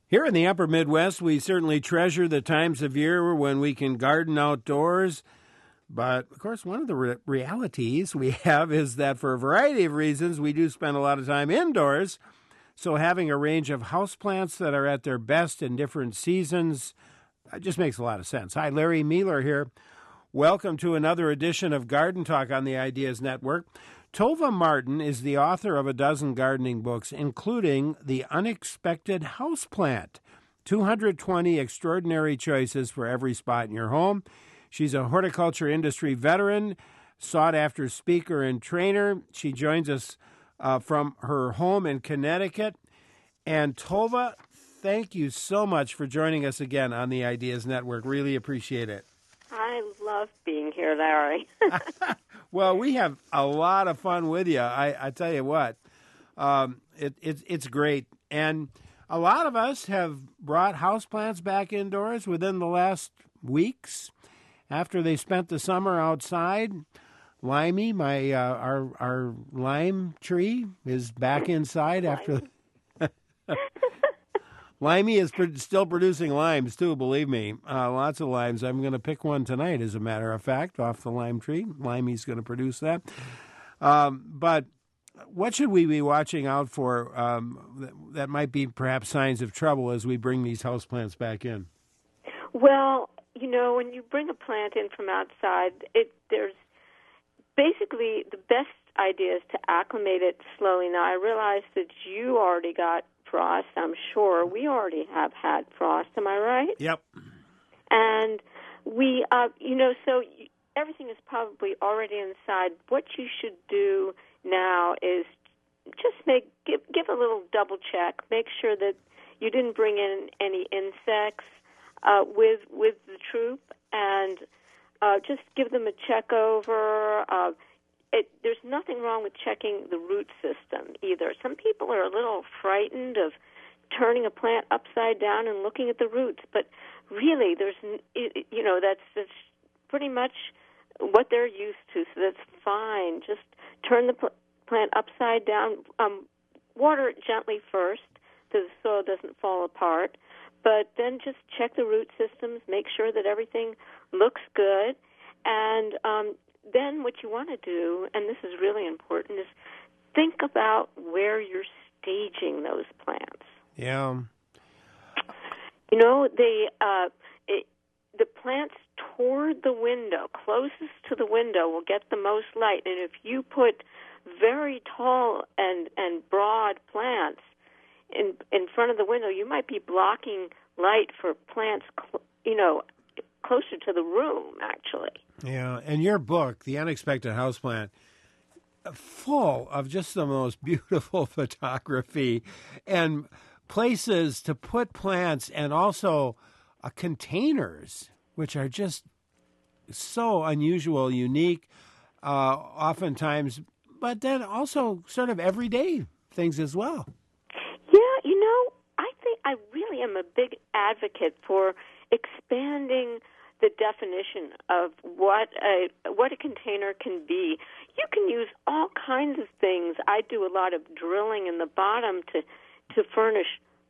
Here in the upper Midwest, we certainly treasure the times of year when we can garden outdoors. But, of course, one of the realities we have is that for a variety of reasons, we do spend a lot of time indoors. So having a range of houseplants that are at their best in different seasons just makes a lot of sense. Hi, Larry Mueller here. Welcome to another edition of Garden Talk on the Ideas Network. Tova Martin is the author of a dozen gardening books, including The Unexpected Houseplant, 220 extraordinary choices for every spot in your home. She's a horticulture industry veteran, sought-after speaker and trainer. She joins us from her home in Connecticut. And Tova, thank you so much for joining us again on the Ideas Network. Really appreciate it. I love being here, Larry. Well, we have a lot of fun with you. I tell you what, it's great. And a lot of us have brought houseplants back indoors within the last weeks after they spent the summer outside. Limey, our lime tree, is back inside after. Limey is still producing limes, too, believe me. Lots of limes. I'm going to pick one tonight, as a matter of fact, off the lime tree. Limey's going to produce that. But what should we be watching out for that might be perhaps signs of trouble as we bring these houseplants back in? Well, you know, when you bring a plant in from outside, there's basically the best idea is to acclimate it slowly. Now, I realize that you already got frost, I'm sure. We already have had frost, am I right? Yep. And we, so everything is probably already inside. What you should do now is just give a little double check. Make sure that you didn't bring in any insects with the troop, and just give them a check over. There's nothing wrong with checking the root system either. Some people are a little frightened of turning a plant upside down and looking at the roots, but really, that's pretty much what they're used to, so that's fine. Just turn the plant upside down. Water it gently first so the soil doesn't fall apart, but then just check the root systems, make sure that everything looks good, and then what you want to do, and this is really important, is think about where you're staging those plants. Yeah. You know, the plants toward the window, closest to the window, will get the most light. And if you put very tall and broad plants in front of the window, you might be blocking light for plants, closer to the room, actually. Yeah, and your book, The Unexpected Houseplant, full of just the most beautiful photography and places to put plants, and also containers, which are just so unusual, unique, oftentimes, but then also sort of everyday things as well. Yeah, I think I really am a big advocate for expanding the definition of what a container can be. You can use all kinds of things. I do a lot of drilling in the bottom to furnish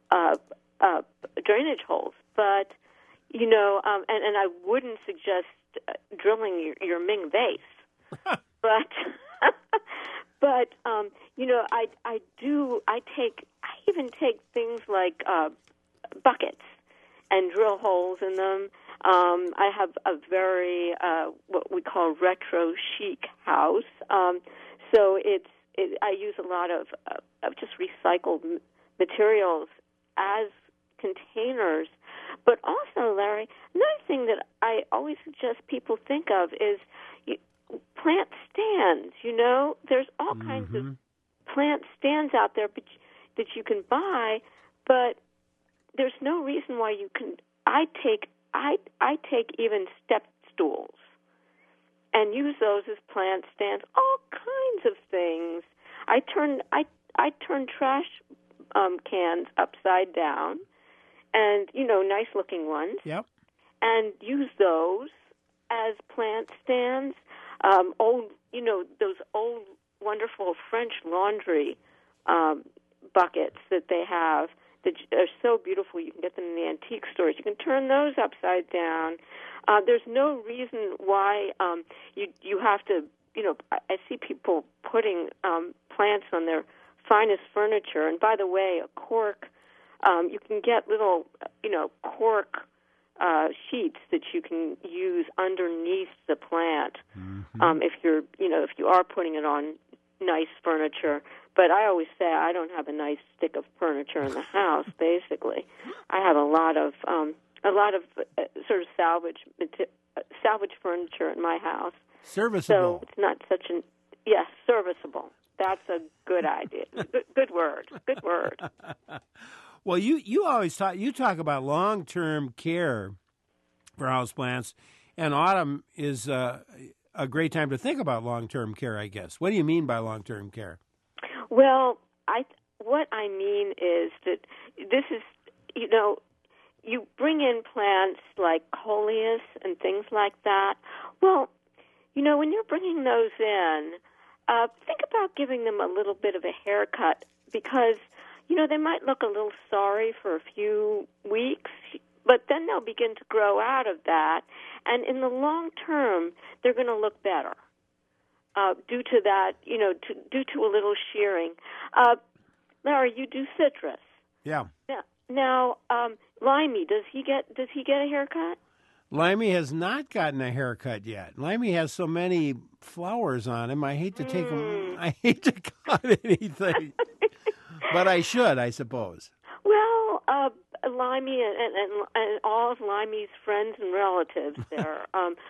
drainage holes, but and I wouldn't suggest drilling your Ming vase, but I even take things like buckets and drill holes in them. I have a very what we call retro chic house. So I use a lot of just recycled materials as containers. But also, Larry, another thing that I always suggest people think of is plant stands. There's all kinds of plant stands out there that you can buy, but there's no reason why you can. I take even step stools and use those as plant stands. All kinds of things. I turn trash cans upside down, and nice looking ones. Yep. And use those as plant stands. Those old wonderful French laundry buckets that they have that are so beautiful. You can get them in the antique stores. You can turn those upside down. There's no reason why you have to. I see people putting plants on their finest furniture. And by the way, a cork. You can get little, cork sheets that you can use underneath the plant if you are putting it on nice furniture. But I always say I don't have a nice stick of furniture in the house. Basically, I have a lot of sort of salvage furniture in my house. Serviceable. So it's not such an serviceable. That's a good idea. Good word. Good word. Well, you always talk about long-term care for houseplants, and autumn is a great time to think about long-term care, I guess. What do you mean by long-term care? Well, what I mean is that this is, you bring in plants like coleus and things like that. Well, when you're bringing those in, think about giving them a little bit of a haircut because they might look a little sorry for a few weeks, but then they'll begin to grow out of that. And in the long term, they're going to look better due to that, due to a little shearing. Larry, you do citrus. Yeah. Now, Limey, does he get a haircut? Limey has not gotten a haircut yet. Limey has so many flowers on him. I hate to take him. I hate to cut anything. But I should, I suppose. Well, Limey and all of Limey's friends and relatives there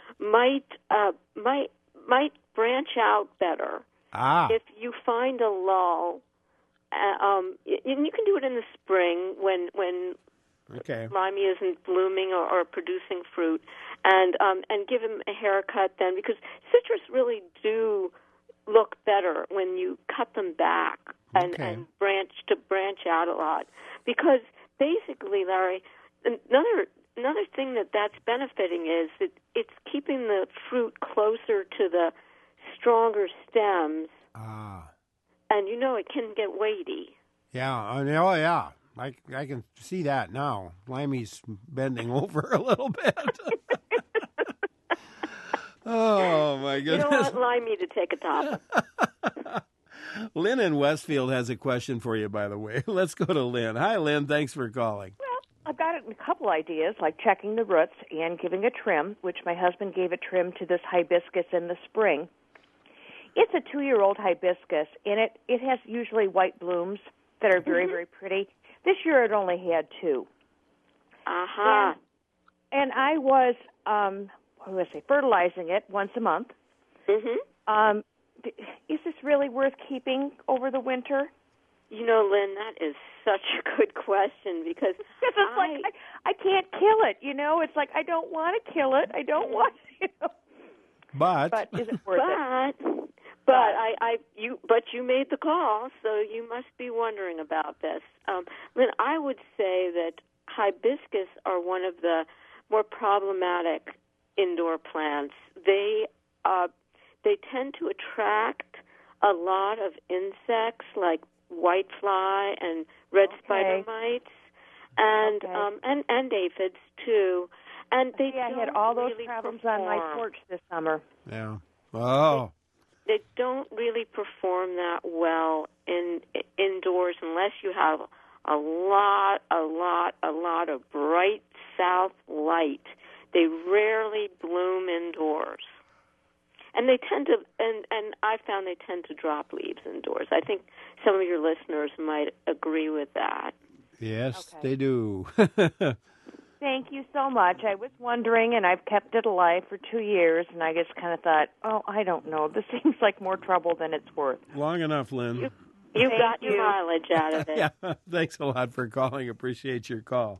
might branch out better if you find a lull. And you can do it in the spring when Limey isn't blooming or producing fruit, and give him a haircut then, because citrus really do look better when you cut them back and branch out a lot. Because basically, Larry, another thing that's benefiting is that it's keeping the fruit closer to the stronger stems. And it can get weighty. Yeah. Oh, yeah. I can see that now. Limey's bending over a little bit. Oh, my goodness. You don't want Limey to take a top. Lynn in Westfield has a question for you, by the way. Let's go to Lynn. Hi, Lynn. Thanks for calling. Well, I've got a couple ideas, like checking the roots and giving a trim, which my husband gave a trim to this hibiscus in the spring. It's a 2-year-old hibiscus, and it has usually white blooms that are very, very pretty. This year it only had 2. Uh-huh. And I was, fertilizing it once a month. Mm-hmm. Is this really worth keeping over the winter? Lynn, that is such a good question because I can't kill it. It's like I don't want to kill it. I don't want to. But is it worth it? But you made the call, so you must be wondering about this. Lynn, I would say that hibiscus are one of the more problematic indoor plants. They tend to attract a lot of insects like whitefly and red spider mites, and aphids too. And I had all those problems on my porch this summer. Yeah. Oh. They don't really perform that well indoors unless you have a lot of bright south light. They rarely bloom indoors. And they tend to, and I found they tend to drop leaves indoors. I think some of your listeners might agree with that. Yes, they do. Thank you so much. I was wondering, and I've kept it alive for 2 years, and I just kind of thought, I don't know. This seems like more trouble than it's worth. Long enough, Lynn. You got your mileage out of it. Yeah, thanks a lot for calling. Appreciate your call.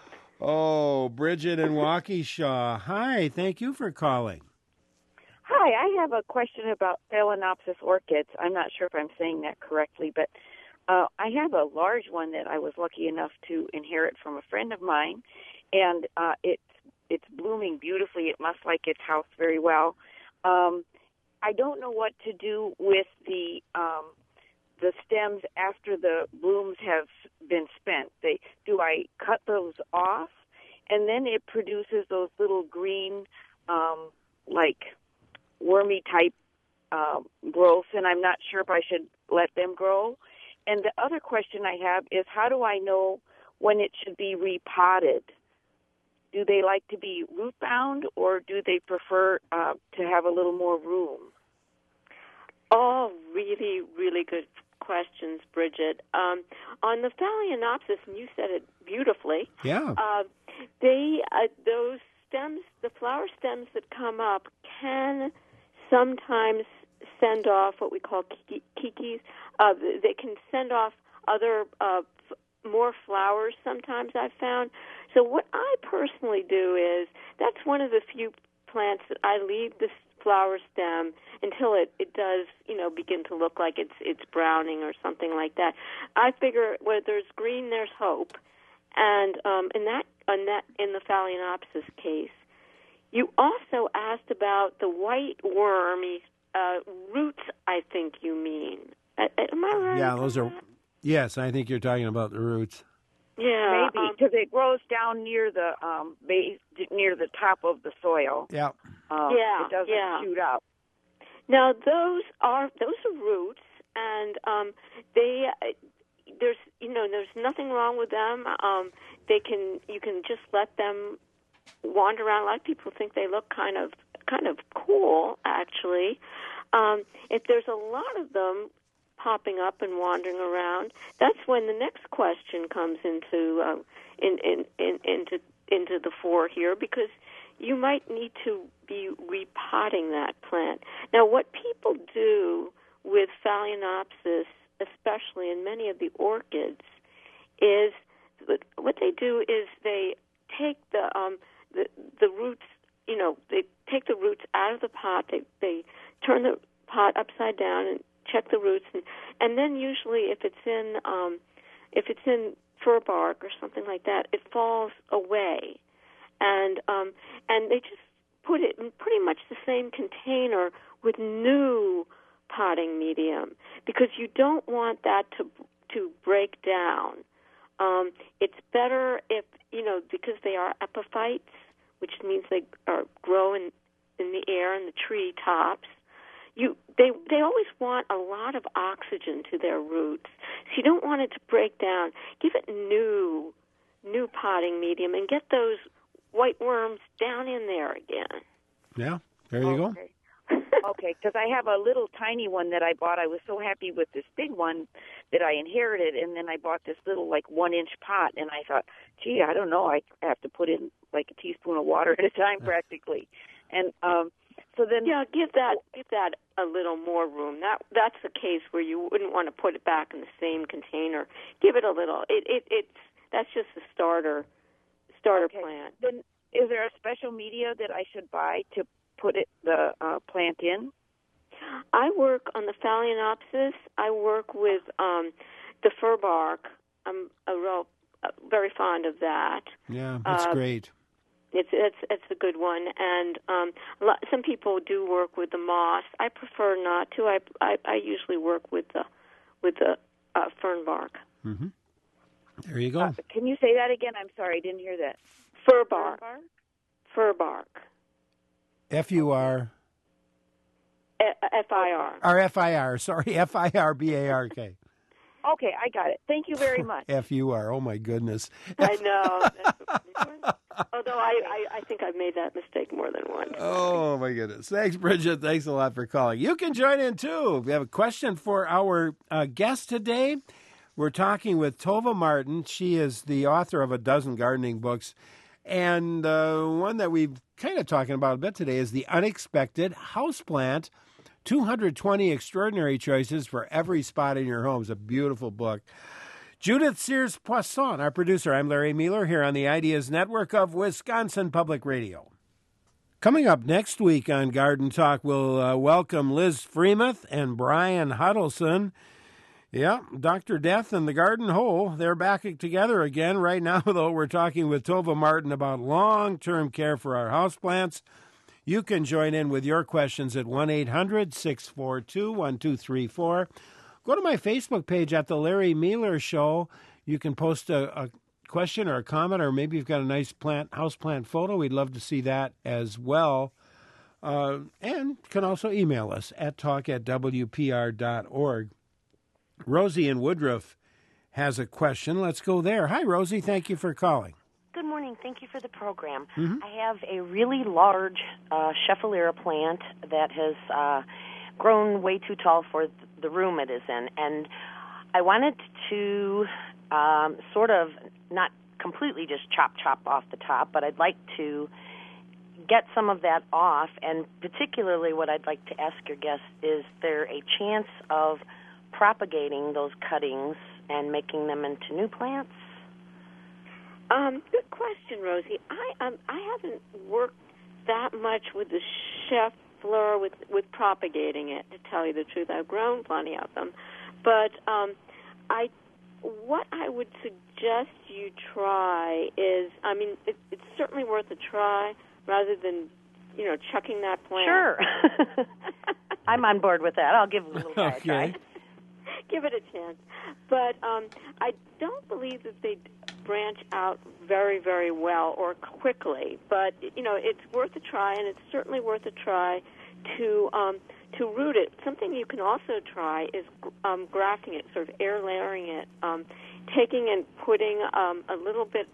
Oh, Bridget in Waukesha. Hi, thank you for calling. Hi, I have a question about Phalaenopsis orchids. I'm not sure if I'm saying that correctly, but I have a large one that I was lucky enough to inherit from a friend of mine, and it's blooming beautifully. It must like its house very well. I don't know what to do with the the stems after the blooms have been spent? Do I cut those off, and then it produces those little green, like wormy type growths, and I'm not sure if I should let them grow. And the other question I have is, how do I know when it should be repotted? Do they like to be root bound, or do they prefer to have a little more room? All really, really good questions, Bridget. On the Phalaenopsis, and you said it beautifully. Yeah. Those stems, the flower stems that come up, can sometimes send off what we call kikis. They can send off other more flowers sometimes, I've found. So what I personally do is, that's one of the few plants that I leave the flower stem until it does, begin to look like it's browning or something like that. I figure where there's green, there's hope. And in the Phalaenopsis case, you also asked about the white wormy roots, I think you mean. Am I right? Yeah, those are. Yes, I think you're talking about the roots. Yeah, maybe because it grows down near the base, near the top of the soil. Yeah. It doesn't shoot up. Now those are roots, and there's nothing wrong with them. You can just let them wander around. A lot of people think they look kind of cool, actually. If there's a lot of them popping up and wandering around, that's when the next question comes into the fore here, because you might need to be repotting that plant. Now, what people do with Phalaenopsis, especially in many of the orchids, is what they do is they take the roots. They take the roots out of the pot. They turn the pot upside down and check the roots, and then usually if it's in fir bark or something like that, it falls away, and they just put it in pretty much the same container with new potting medium, because you don't want that to break down. It's better if because they are epiphytes, which means they grow in the air and the tree tops. They always want a lot of oxygen to their roots, so you don't want it to break down. Give it new potting medium and get those white worms down in there again. Yeah, there you go. Okay, because I have a little tiny one that I bought. I was so happy with this big one that I inherited, and then I bought this little 1-inch pot, and I thought, gee, I don't know, I have to put in like a teaspoon of water at a time practically, and so then give that a little more room. That's the case where you wouldn't want to put it back in the same container. Give it a little. That's just a starter plant. Then is there a special media that I should buy to put the plant in? I work on the Phalaenopsis. I work with the fir bark. I'm very fond of that. Yeah, that's great. It's a good one, and some people do work with the moss. I prefer not to. I usually work with the fern bark. Mm-hmm. There you go. Can you say that again? I'm sorry, I didn't hear that. Fir bark. Fir bark. F-U-R. F-I-R. Or F-I-R. Sorry, F-I-R-B-A-R-K. Okay, I got it. Thank you very much. F-U-R. Oh, my goodness. I know. Although I think I've made that mistake more than once. Oh, my goodness. Thanks, Bridget. Thanks a lot for calling. You can join in, too. If you have a question for our guest today, we're talking with Tova Martin. She is the author of a dozen gardening books. And one that we've kind of talking about a bit today is The Unexpected Houseplant, 220 Extraordinary Choices for Every Spot in Your Home. It's a beautiful book. Judith Sears-Poisson, our producer. I'm Larry Mueller here on the Ideas Network of Wisconsin Public Radio. Coming up next week on Garden Talk, we'll welcome Liz Freemuth and Brian Huddleston. Yeah, Dr. Death and the Garden Hole, they're back together again. Right now, though, we're talking with Tova Martin about long-term care for our houseplants. You can join in with your questions at 1-800-642-1234. Of go to my Facebook page at the Larry Mealer Show. You can post a question or a comment, or maybe you've got a nice houseplant photo. We'd love to see that as well. And can also email us at talk@wpr.org. Rosie in Woodruff has a question. Let's go there. Hi, Rosie. Thank you for calling. Good morning. Thank you for the program. Mm-hmm. I have a really large Schefflera plant that has grown way too tall for the room it is in, and I wanted to sort of not completely just chop off the top, but I'd like to get some of that off, and particularly what I'd like to ask your guest, is there a chance of propagating those cuttings and making them into new plants? Good question, Rosie. I haven't worked that much with the Schefflera with propagating it, to tell you the truth. I've grown plenty of them, but what I would suggest you try is, it's certainly worth a try rather than, chucking that plant. Sure. I'm on board with that. I'll give a little guy a try. Give it a chance. But I don't believe that they branch out very, very well or quickly. But, it's worth a try, and it's certainly worth a try to root it. Something you can also try is grafting it, sort of air layering it, taking and putting a little bit,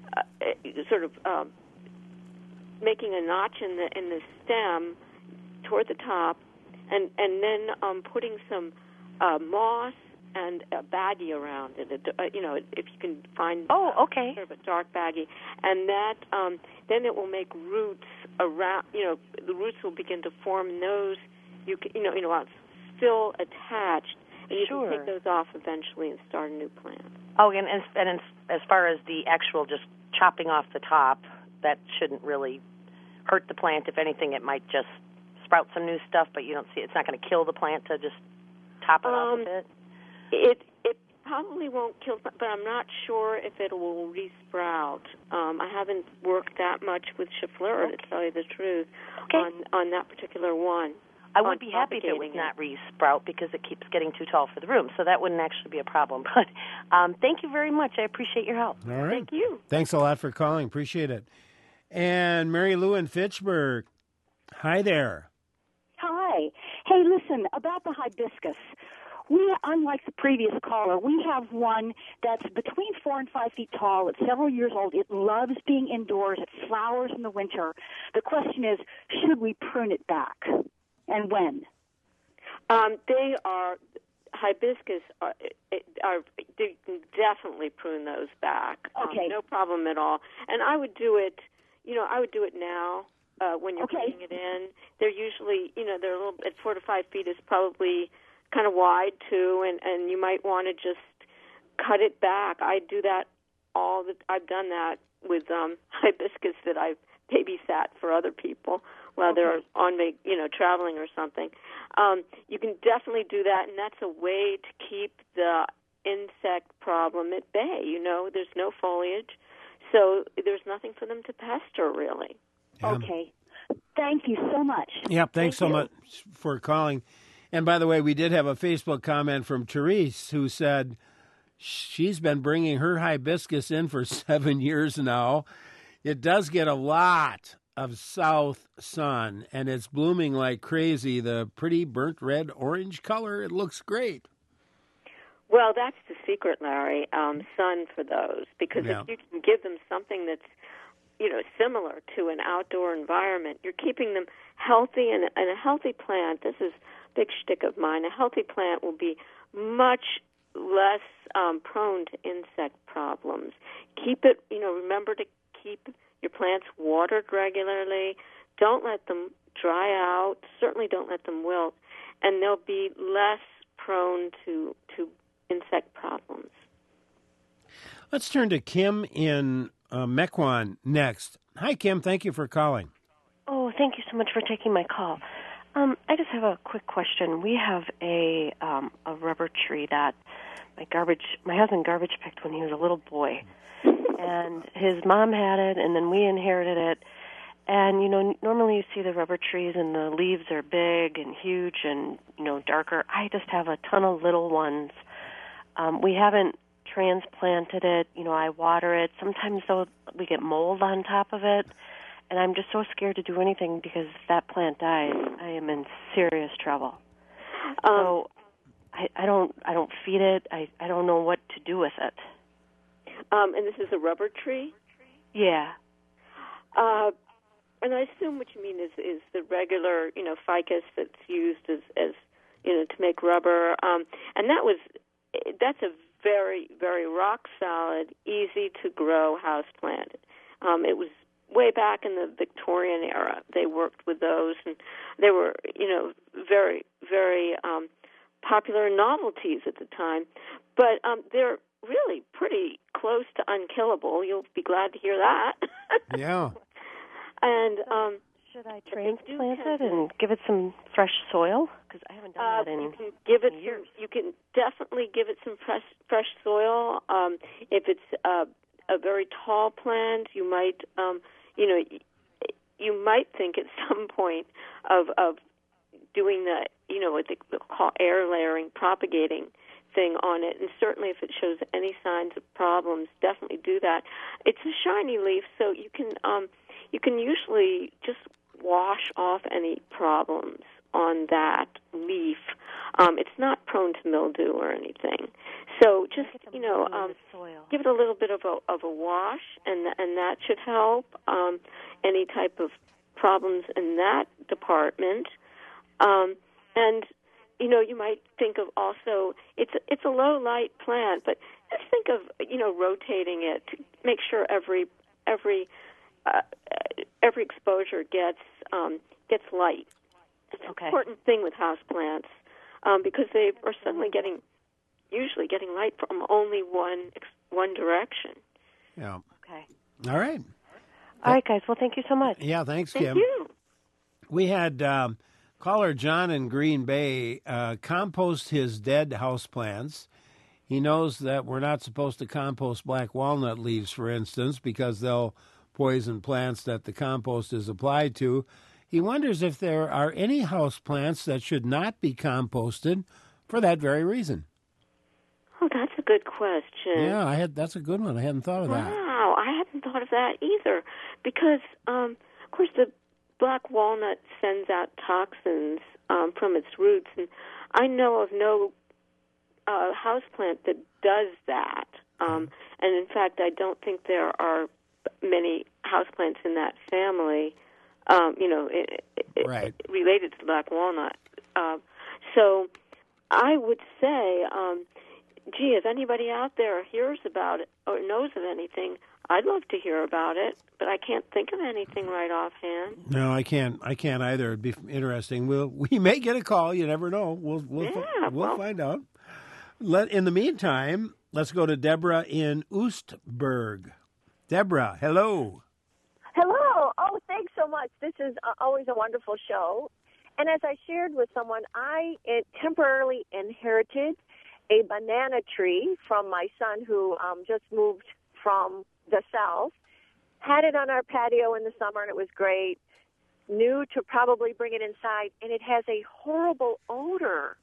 making a notch in the stem toward the top, and then putting some moss and a baggie around it. If you can find sort of a dark baggie, and that then it will make roots around. The roots will begin to form, and those while it's still attached, and you can take those off eventually and start a new plant. Oh, and as far as the actual just chopping off the top, that shouldn't really hurt the plant. If anything, it might just sprout some new stuff, but you don't see it's not going to kill the plant to just top it off a bit. It probably won't kill, but I'm not sure if it will resprout. I haven't worked that much with Schefflera, to tell you the truth, on that particular one. I would be happy if it would not resprout because it keeps getting too tall for the room, so that wouldn't actually be a problem. But thank you very much. I appreciate your help. All right. Thank you. Thanks a lot for calling. Appreciate it. And Mary Lou in Fitchburg. Hi there. Hi. Hey, listen, about the hibiscus. We, unlike the previous caller, we have one that's between 4 and 5 feet tall. It's several years old. It loves being indoors. It flowers in the winter. The question is, should we prune it back, and when? They are hibiscus. You can definitely prune those back. Okay. No problem at all. And I would do it. I would do it now when you're putting it in. They're usually, they're a little at 4 to 5 feet is probably kind of wide too, and you might want to just cut it back. I do that I've done that with hibiscus that I've babysat for other people while they're on traveling or something. You can definitely do that, and that's a way to keep the insect problem at bay. There's no foliage, so there's nothing for them to pester, really. Yeah. Okay. Thank you so much. Yep, thanks so much for calling. And by the way, we did have a Facebook comment from Therese who said she's been bringing her hibiscus in for 7 years now. It does get a lot of south sun, and it's blooming like crazy. The pretty burnt red orange color, it looks great. Well, that's the secret, Larry, sun for those, because if you can give them something that's similar to an outdoor environment, you're keeping them healthy, and a healthy plant, this is a big shtick of mine, a healthy plant will be much less prone to insect problems. Keep it, remember to keep your plants watered regularly. Don't let them dry out. Certainly don't let them wilt, and they'll be less prone to insect problems. Let's turn to Kim in Mequon next. Hi, Kim. Thank you for calling. Oh, thank you so much for taking my call. I just have a quick question. We have a rubber tree that my husband garbage picked when he was a little boy, and his mom had it, and then we inherited it. And, normally you see the rubber trees and the leaves are big and huge and, darker. I just have a ton of little ones. We haven't transplanted it. I water it. Sometimes, though, we get mold on top of it. And I'm just so scared to do anything because if that plant dies, I am in serious trouble. So I don't feed it. I don't know what to do with it. And this is a rubber tree? Yeah. And I assume what you mean is the regular, ficus that's used as to make rubber. And that's a very, very rock solid, easy to grow houseplant. It was way back in the Victorian era. They worked with those, and they were, very, very popular novelties at the time. But they're really pretty close to unkillable. You'll be glad to hear that. Yeah. And should I transplant it and give it some fresh soil? Because I haven't done that in years. You can definitely give it some fresh soil. If it's a very tall plant, you might, you might think at some point of doing the, what they call air layering, propagating thing on it. And certainly if it shows any signs of problems, definitely do that. It's a shiny leaf, so you can usually just wash off any problems on that leaf. It's not prone to mildew or anything. So just give it a little bit of a wash, and that should help any type of problems in that department. And you might think of also it's a low light plant, but just think of rotating it to make sure every exposure gets light. It's an important thing with houseplants because they are suddenly usually getting light from only one direction. Yeah. Okay. All right. All right, guys. Well, thank you so much. Yeah, thanks, Kim. Thank you. We had caller John in Green Bay compost his dead houseplants. He knows that we're not supposed to compost black walnut leaves, for instance, because they'll poison plants that the compost is applied to. He wonders if there are any houseplants that should not be composted for that very reason. Oh, that's a good question. Yeah, that's a good one. I hadn't thought of that. Wow, I hadn't thought of that either, because of course the black walnut sends out toxins from its roots, and I know of no houseplant that does that. And in fact, I don't think there are many houseplants in that family, right, related to black walnut. So I would say, gee, if anybody out there hears about it or knows of anything, I'd love to hear about it, but I can't think of anything right offhand. No, I can't either. It'd be interesting. We may get a call. You never know. We'll find out. In the meantime, let's go to Deborah in Oostburg. Deborah, hello. Hello. Oh, thanks so much. This is always a wonderful show. And as I shared with someone, I temporarily inherited a banana tree from my son who just moved from the South. Had it on our patio in the summer, and it was great. Knew to probably bring it inside, and it has a horrible odor.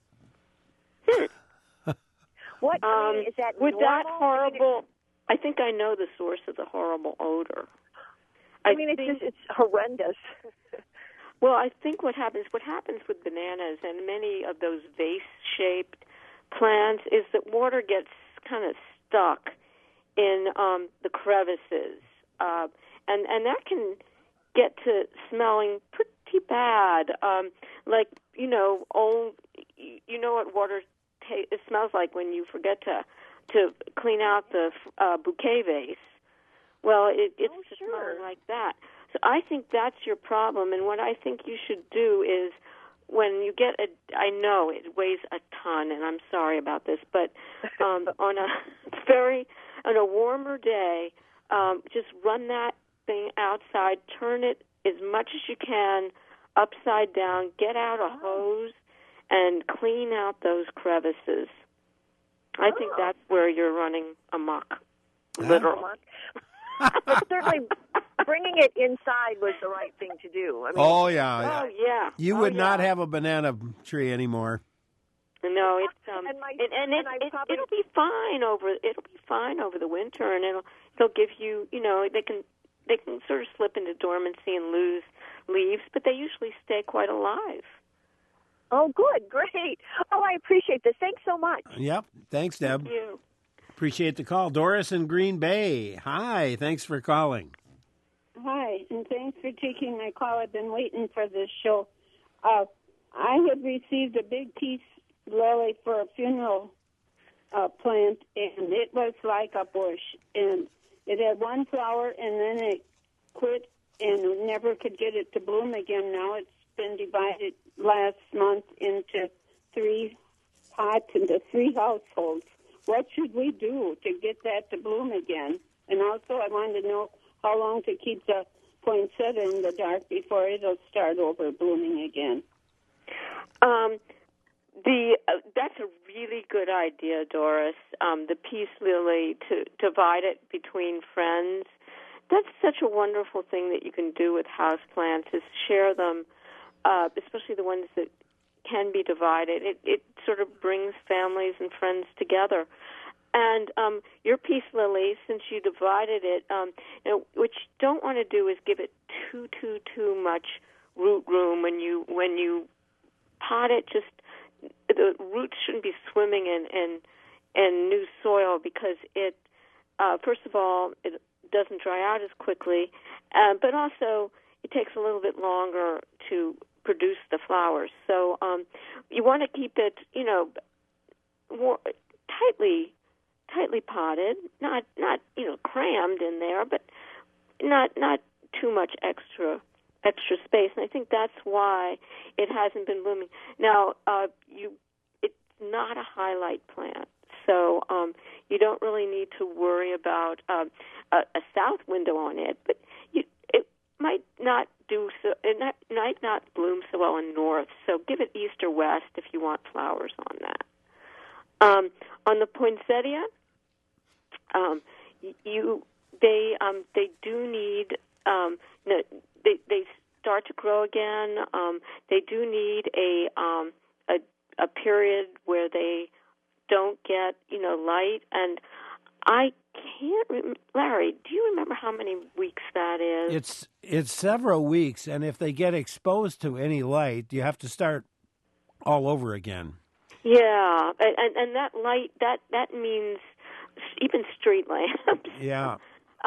What is that? With normal? that horrible, I think I know the source of the horrible odor. It's horrendous. Well, I think what happens with bananas and many of those vase-shaped plants is that water gets kind of stuck in the crevices, and that can get to smelling pretty bad. Like old. You know what water it smells like when you forget to clean out the bouquet vase. Well, it's smelling like that. So I think that's your problem, and what I think you should do is when you get I know it weighs a ton, and I'm sorry about this, but on a warmer day, just run that thing outside, turn it as much as you can upside down, get out a hose, and clean out those crevices. I think that's where you're running amok, literally. But certainly bring hanging it inside was the right thing to do. I mean, Oh, yeah. Oh, yeah. You would not have a banana tree anymore. No, it's probably, it'll be fine over the winter, and it'll give you, they can sort of slip into dormancy and lose leaves, but they usually stay quite alive. Oh, good, great. Oh, I appreciate this. Thanks so much. Yep. Thanks, Deb. Thank you. Appreciate the call. Doris in Green Bay. Hi. Thanks for calling. Hi, and thanks for taking my call. I've been waiting for this show. I had received a big peace lily for a funeral plant, and it was like a bush. And it had one flower, and then it quit, and never could get it to bloom again. Now it's been divided last month into 3 pots into 3 households. What should we do to get that to bloom again? And also, I wanted to know how long to keep the poinsettia in the dark before it'll start over blooming again. That's a really good idea, Doris. The peace lily, to divide it between friends. That's such a wonderful thing that you can do with houseplants, is share them, especially the ones that can be divided. It sort of brings families and friends together. And your peace lily, since you divided it, what you don't want to do is give it too much root room when you pot it. Just the roots shouldn't be swimming in new soil, because it first of all, it doesn't dry out as quickly, but also it takes a little bit longer to produce the flowers. So you want to keep it, more tightly potted, not crammed in there, but not too much extra space. And I think that's why it hasn't been blooming. Now, it's not a highlight plant, so you don't really need to worry about a south window on it. But it might not do so. It might not bloom so well in north. So give it east or west if you want flowers on that. On the poinsettia, they do need they start to grow again. They do need a period where they don't get light, and I can't Larry, do you remember how many weeks that is? It's several weeks, and if they get exposed to any light, you have to start all over again. Yeah, and that light that means even street lamps. Yeah.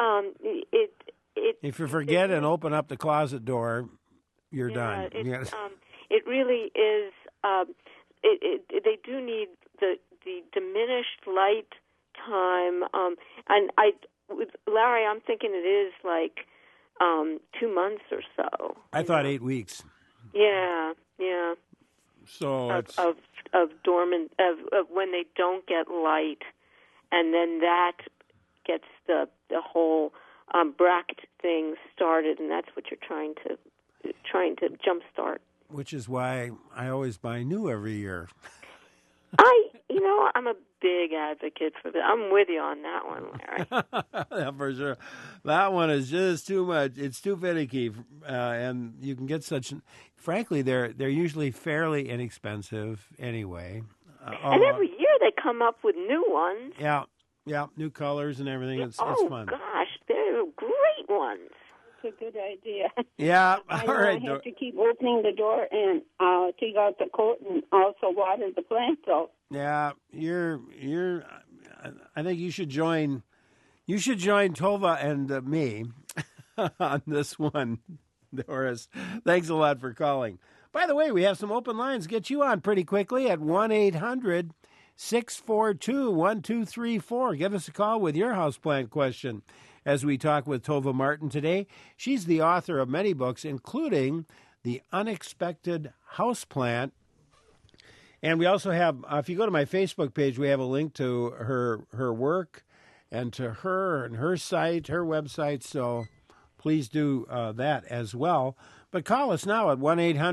If you forget and open up the closet door, you're done. It really is. They do need the diminished light time, and with Larry, I'm thinking it is like 2 months or so. I thought 8 weeks. Yeah. So of dormant of when they don't get light, and then that gets the whole bract thing started, and that's what you're trying to jumpstart. Which is why I always buy new every year. I'm a big advocate for that. I'm with you on that one, Larry. Yeah, for sure. That one is just too much. It's too finicky, and you can get such. Frankly, they're usually fairly inexpensive anyway. And every year they come up with new ones. Yeah, new colors and everything. It's fun. Oh gosh, they're great ones. It's a good idea. Yeah, I right. have to keep opening the door and take out the coat and also water the plant. So yeah, you're. I think you should join. You should join Tova and me on this one, Doris. Thanks a lot for calling. By the way, we have some open lines. Get you on pretty quickly at 1-800-642-1234. Give us a call with your houseplant question as we talk with Tova Martin today. She's the author of many books, including The Unexpected Houseplant. And we also have, if you go to my Facebook page, we have a link to her work and to her and her site, her website. So please do that as well. But call us now at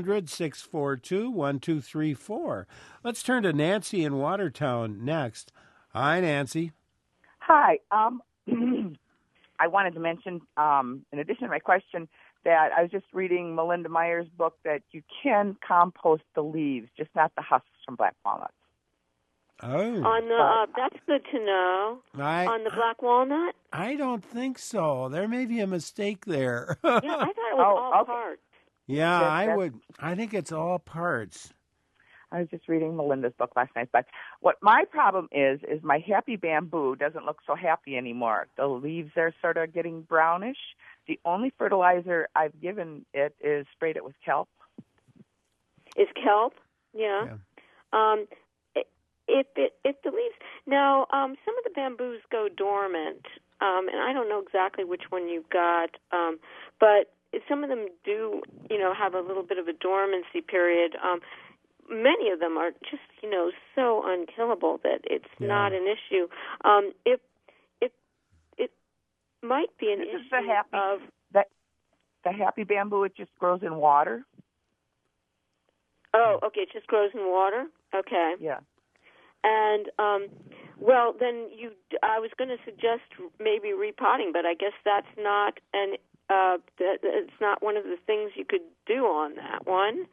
1-800-642-1234. Let's turn to Nancy in Watertown next. Hi, Nancy. Hi. I wanted to mention, in addition to my question, that I was just reading Melinda Meyer's book that you can compost the leaves, just not the husks from black walnuts. Oh. On the that's good to know. On the black walnut? I don't think so. There may be a mistake there. Yeah, I thought it was all parts. Yeah, I think it's all parts. I was just reading Melinda's book last night. But what my problem is my happy bamboo doesn't look so happy anymore. The leaves are sort of getting brownish. The only fertilizer I've given it is sprayed it with kelp. Is kelp? Yeah. If the leaves now, some of the bamboos go dormant, and I don't know exactly which one you got, but some of them do, have a little bit of a dormancy period. Many of them are just, so unkillable that it's not an issue. It might be an issue of the happy bamboo. It just grows in water. Oh, okay. It just grows in water. Okay. Yeah. And well, then I was going to suggest maybe repotting, but I guess that's not it's not one of the things you could do on that one.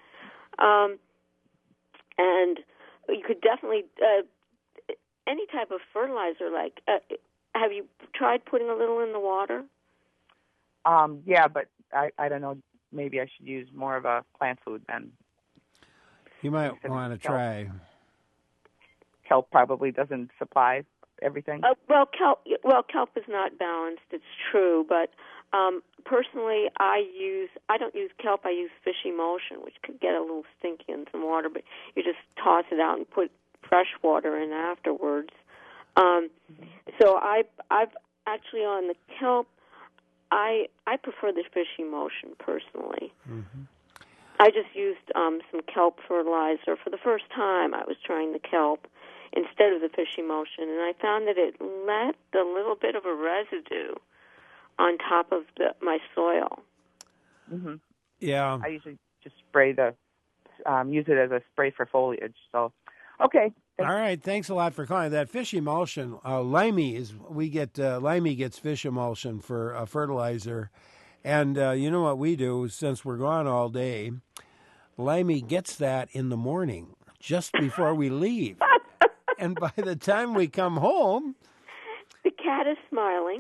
And you could definitely any type of fertilizer. Like, have you tried putting a little in the water? Yeah, but I don't know. Maybe I should use more of a plant food then. You might want to try. Kelp probably doesn't supply everything. Kelp is not balanced. It's true, but personally, I don't use kelp. I use fish emulsion, which could get a little stinky in some water, but you just toss it out and put fresh water in afterwards. So I've actually on the kelp. I prefer the fish emulsion personally. Mm-hmm. I just used some kelp fertilizer for the first time. I was trying the kelp instead of the fish emulsion, and I found that it left a little bit of a residue on top of my soil. Mm-hmm. Yeah. I usually just use it as a spray for foliage. So, okay. All right. Thanks a lot for calling. That fish emulsion, Limey gets fish emulsion for fertilizer. And you know what we do, since we're gone all day, Limey gets that in the morning, just before we leave. And by the time we come home... The cat is smiling.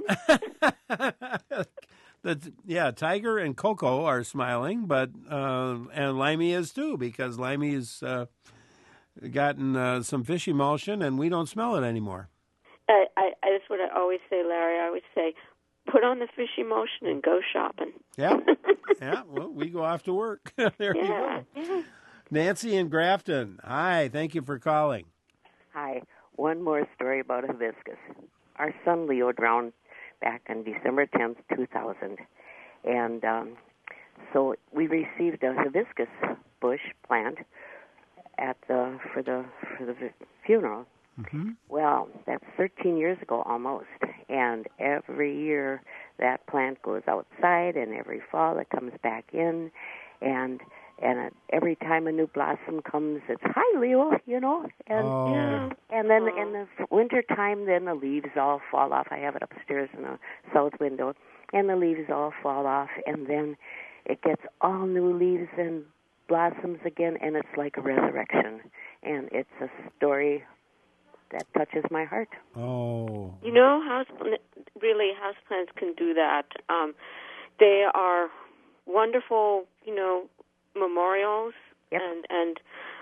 Tiger and Coco are smiling, but and Limey is too, because Limey's gotten some fish emulsion, and we don't smell it anymore. That's what I always say, Larry. I always say, put on the fish emulsion and go shopping. Yeah. Well, we go off to work. There you go. Yeah. Nancy in Grafton. Hi. Thank you for calling. Hi. One more story about hibiscus. Our son Leo drowned back on December 10th, 2000. And so we received a hibiscus bush plant for the funeral. Mm-hmm. Well, that's 13 years ago almost, and every year that plant goes outside, and every fall it comes back in, and every time a new blossom comes, it's hi Leo, and then in the winter time, then the leaves all fall off. I have it upstairs in the south window, and the leaves all fall off, and then it gets all new leaves and blossoms again, and it's like a resurrection, and it's a story that touches my heart. Oh. Houseplants can do that. They are wonderful, memorials, yep. and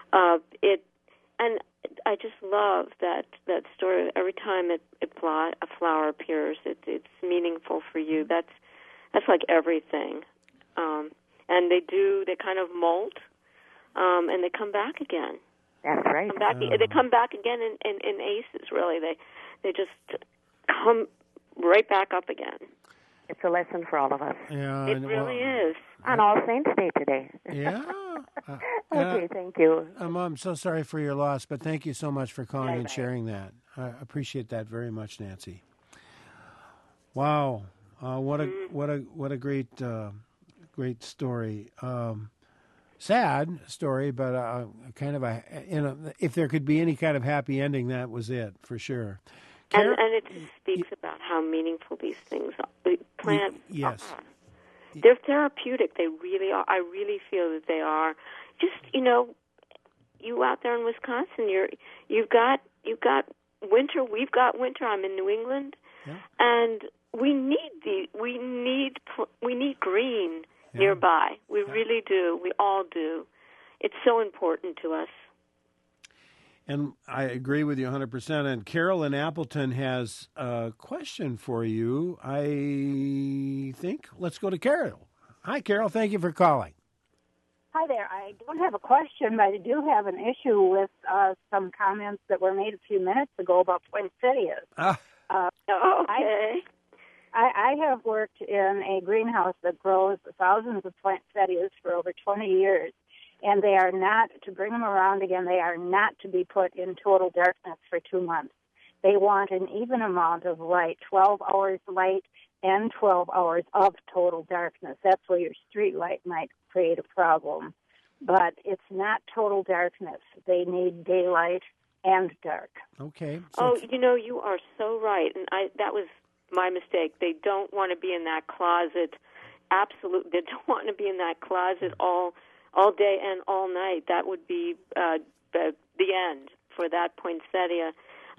I just love that story. Every time a flower appears, it's meaningful for you. That's like everything. And they kind of molt, and they come back again. That's right. They come back again in aces, really. They just come right back up again. It's a lesson for all of us. Yeah, it really is. On All Saints Day today. Yeah. Okay, thank you. I'm so sorry for your loss, but thank you so much for calling and sharing that. I appreciate that very much, Nancy. Wow. What a great story. Sad story, but kind of if there could be any kind of happy ending, that was it for sure. And it speaks about how meaningful these things are. The plants, yes, they're therapeutic. They really are. I really feel that they are. Just you out there in Wisconsin, you've got winter. We've got winter. I'm in New England, and we need green nearby. We really do. We all do. It's so important to us. And I agree with you 100%. And Carol in Appleton has a question for you, I think. Let's go to Carol. Hi, Carol. Thank you for calling. Hi there. I don't have a question, but I do have an issue with some comments that were made a few minutes ago about poinsettias. Okay. I have worked in a greenhouse that grows thousands of poinsettias for over 20 years. And they are not, to bring them around again, they are not to be put in total darkness for 2 months. They want an even amount of light, 12 hours light and 12 hours of total darkness. That's where your street light might create a problem. But it's not total darkness. They need daylight and dark. Okay. So you are so right. And that was my mistake. They don't want to be in that closet. Absolutely. They don't want to be in that closet all day and all night. That would be the end for that poinsettia.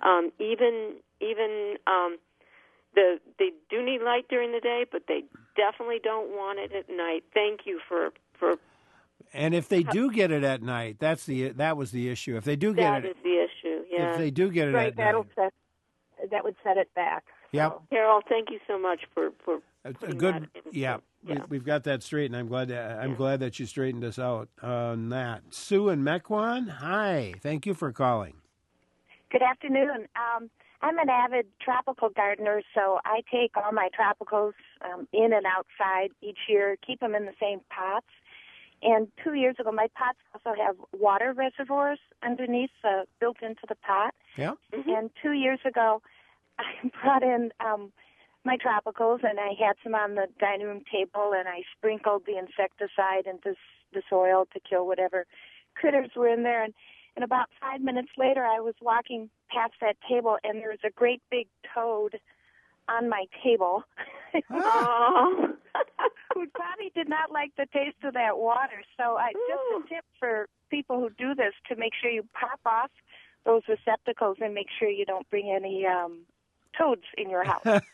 They do need light during the day, but they definitely don't want it at night. Thank you for. And if they do get it at night, that was the issue. If they do get it, that is the issue. Yeah. If they do get it at night, that would set it back. Yep. So. Carol, thank you so much for a good. Yeah. We've got that straight, and I'm glad that you straightened us out on that. Sue and Mequon, hi. Thank you for calling. Good afternoon. I'm an avid tropical gardener, so I take all my tropicals in and outside each year, keep them in the same pots. And 2 years ago, my pots also have water reservoirs underneath, built into the pot. Yeah. Mm-hmm. And 2 years ago, I brought in my tropicals, and I had some on the dining room table, and I sprinkled the insecticide into the soil to kill whatever critters were in there. And about 5 minutes later, I was walking past that table, and there was a great big toad on my table. Oh. Who probably did not like the taste of that water. So just a tip for people who do this, to make sure you pop off those receptacles and make sure you don't bring any toads in your house.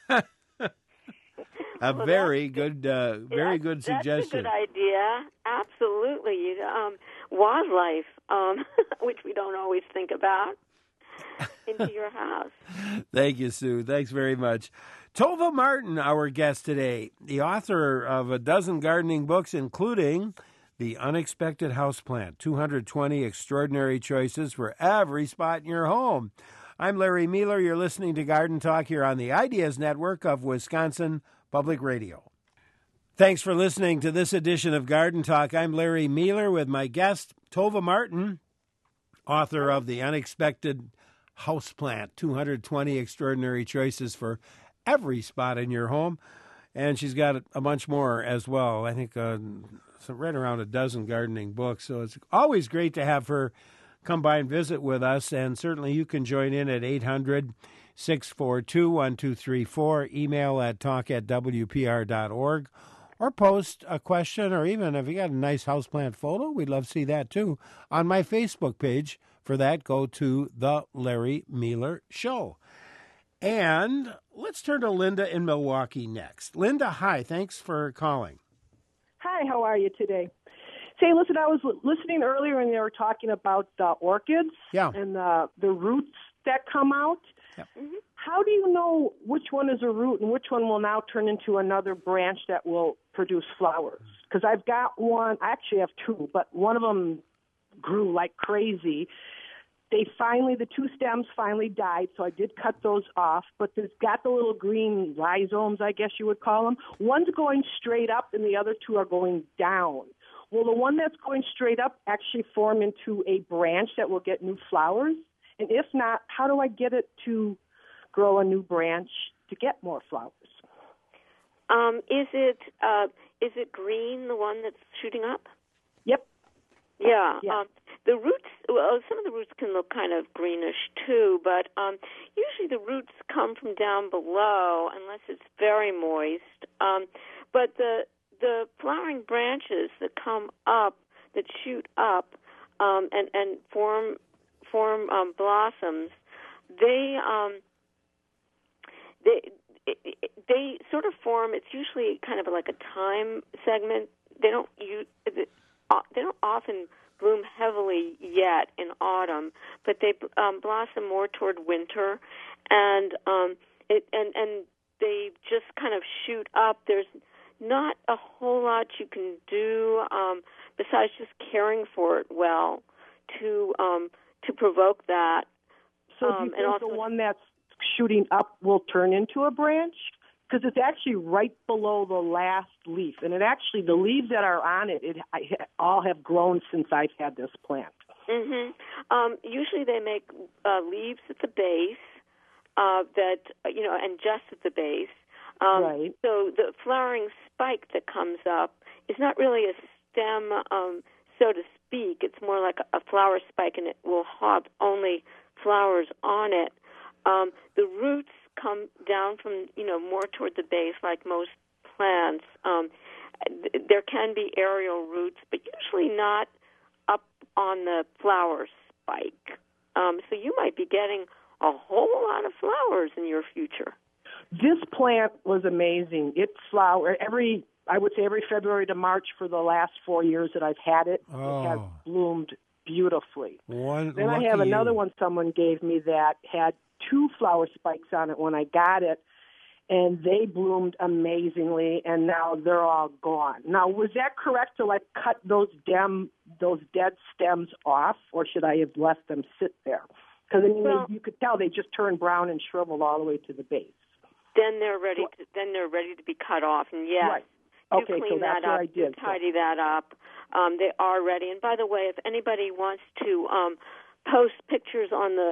Very good suggestion. That's a good idea. Absolutely. Wildlife, which we don't always think about, into your house. Thank you, Sue. Thanks very much. Tova Martin, our guest today, the author of a dozen gardening books, including The Unexpected Houseplant, 220 Extraordinary Choices for Every Spot in Your Home. I'm Larry Mueller. You're listening to Garden Talk here on the Ideas Network of Wisconsin Public Radio. Thanks for listening to this edition of Garden Talk. I'm Larry Mueller with my guest, Tova Martin, author of The Unexpected Houseplant, 220 Extraordinary Choices for Every Spot in Your Home. And she's got a bunch more as well. I think right around a dozen gardening books. So it's always great to have her come by and visit with us. And certainly you can join in at 800-642-1234, email at talk@wpr.org, or post a question, or even if you got a nice houseplant photo, we'd love to see that too, on my Facebook page. For that, go to The Larry Mueller Show. And let's turn to Linda in Milwaukee next. Linda, hi. Thanks for calling. Hi, how are you today? Say, listen, I was listening earlier and they were talking about orchids and the roots that come out. Yeah. Mm-hmm. How do you know which one is a root and which one will now turn into another branch that will produce flowers? Because I've got one, I actually have two, but one of them grew like crazy. The two stems finally died, so I did cut those off, but it's got the little green rhizomes, I guess you would call them. One's going straight up and the other two are going down. Will the one that's going straight up actually form into a branch that will get new flowers? And if not, how do I get it to grow a new branch to get more flowers? Is it green, the one that's shooting up? Yep. Yeah. Yeah. The roots well, some of the roots can look kind of greenish too, but usually the roots come from down below unless it's very moist. But the flowering branches that come up, that shoot up, and form blossoms, they sort of form. It's usually kind of like a time segment. They don't often bloom heavily yet in autumn, but they blossom more toward winter, and they just kind of shoot up. There's not a whole lot you can do besides just caring for it well to provoke that. So do you think the one that's shooting up will turn into a branch? Because it's actually right below the last leaf, and the leaves that are on it, all have grown since I've had this plant. Mm-hmm. Usually they make leaves at the base and just at the base. Right. So the flowering spike that comes up is not really a stem, so to speak. It's more like a flower spike, and it will have only flowers on it. The roots come down from, more toward the base, like most plants. There can be aerial roots, but usually not up on the flower spike. So you might be getting a whole lot of flowers in your future. This plant was amazing. It flowered every February to March for the last 4 years that I've had it. Oh. It has bloomed beautifully. Then I have another one someone gave me that had 2 flower spikes on it when I got it, and they bloomed amazingly, and now they're all gone. Now, was that correct to cut those dead stems off, or should I have left them sit there? Because you could tell they just turned brown and shriveled all the way to the base. Then they're ready to be cut off, and yes. Right. You Okay, clean so that's that what up, I did. tidy that up. They are ready. And by the way, if anybody wants to post pictures on the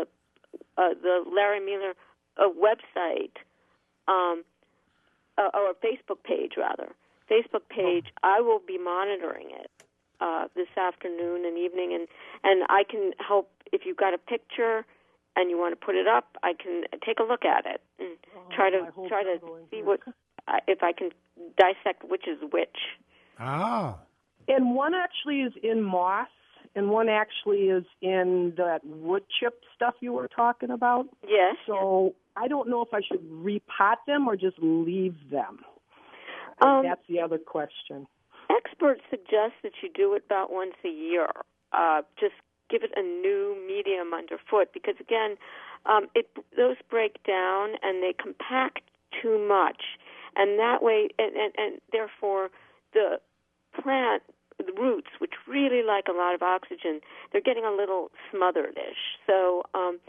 Larry Mueller website, or a Facebook page rather, I will be monitoring it this afternoon and evening, and I can help if you've got a picture and you want to put it up. I can take a look at it and try to see if I can dissect which is which. Ah. And one actually is in moss, and one actually is in that wood chip stuff you were talking about. Yes. So I don't know if I should repot them or just leave them. That's the other question. Experts suggest that you do it about once a year. Just give it a new medium underfoot, because again, those break down and they compact too much, and that way, and therefore the plant, the roots, which really like a lot of oxygen, they're getting a little smothered-ish. So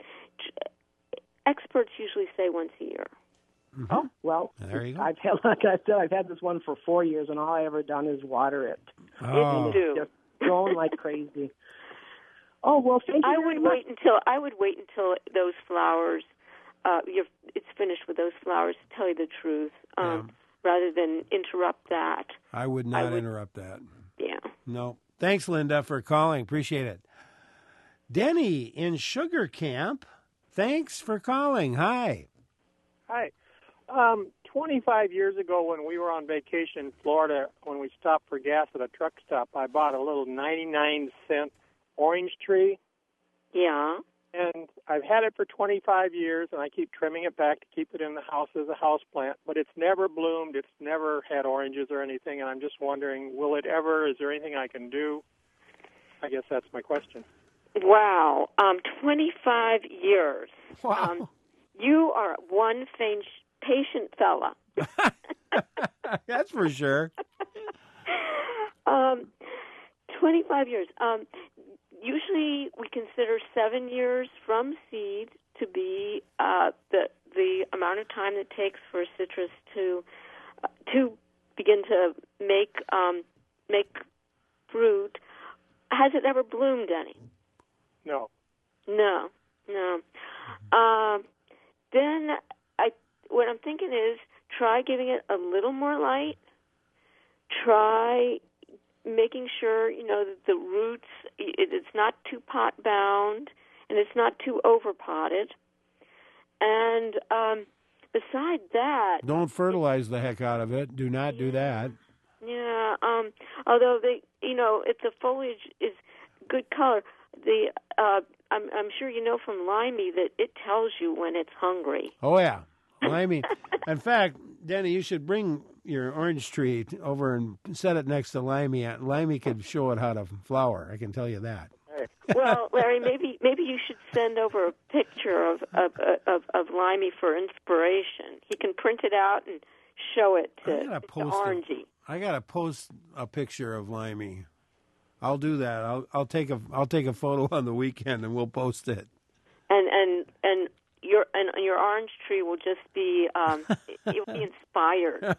experts usually say once a year. Mm-hmm. Oh, well, there you go. I've had this one for 4 years, and all I ever done is water it. Oh. It's just growing like crazy. Oh, well, thank you very much. I would wait until those flowers, it's finished with those flowers, to tell you the truth, rather than interrupt that. I would not interrupt that. Yeah. No. Thanks, Linda, for calling. Appreciate it. Denny in Sugar Camp, thanks for calling. Hi. Hi. 25 years ago when we were on vacation in Florida, when we stopped for gas at a truck stop, I bought a little 99-cent orange tree. Yeah. And I've had it for 25 years, and I keep trimming it back to keep it in the house as a house plant. But it's never bloomed. It's never had oranges or anything, and I'm just wondering, will it ever? Is there anything I can do? I guess that's my question. Wow. 25 years. Wow. You are one patient fella. That's for sure. 25 years. Usually we consider 7 years from seed to be the amount of time it takes for citrus to begin to make fruit. Has it ever bloomed any? No. Then what I'm thinking is try giving it a little more light. Try making sure, that the roots, it's not too pot bound and it's not too over potted. And beside that, don't fertilize the heck out of it. Do not do that. Yeah. Although if the foliage is good color, I'm sure from Limey that it tells you when it's hungry. Oh yeah, Limey. In fact, Denny, you should bring your orange tree over and set it next to Limey. Limey could show it how to flower. I can tell you that. Well, Larry, maybe you should send over a picture of Limey for inspiration. He can print it out and show it to Orangey. I gotta post a picture of Limey. I'll do that. I'll take a photo on the weekend and we'll post it. And your orange tree will just be you'll be inspired.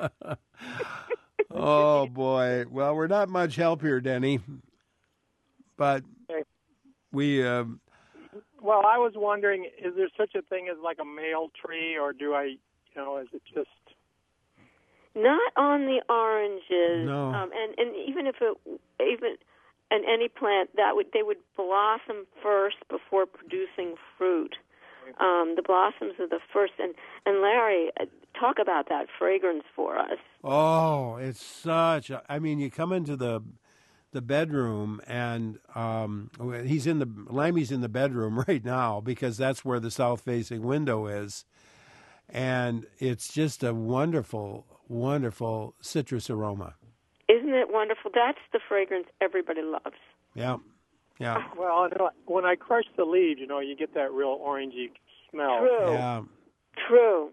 Oh boy! Well, we're not much help here, Denny. But we. Well, I was wondering, is there such a thing as like a male tree, or do I, is it just? Not on the oranges. No. And even if any plant they would blossom first before producing fruit. The blossoms are the first. And Larry, talk about that fragrance for us. Oh, it's such. You come into the bedroom, and Limey's in the bedroom right now because that's where the south-facing window is, and it's just a wonderful, wonderful citrus aroma. Isn't it wonderful? That's the fragrance everybody loves. Yeah. Well, when I crush the leaves, you get that real orangey smell. True. Yeah. True.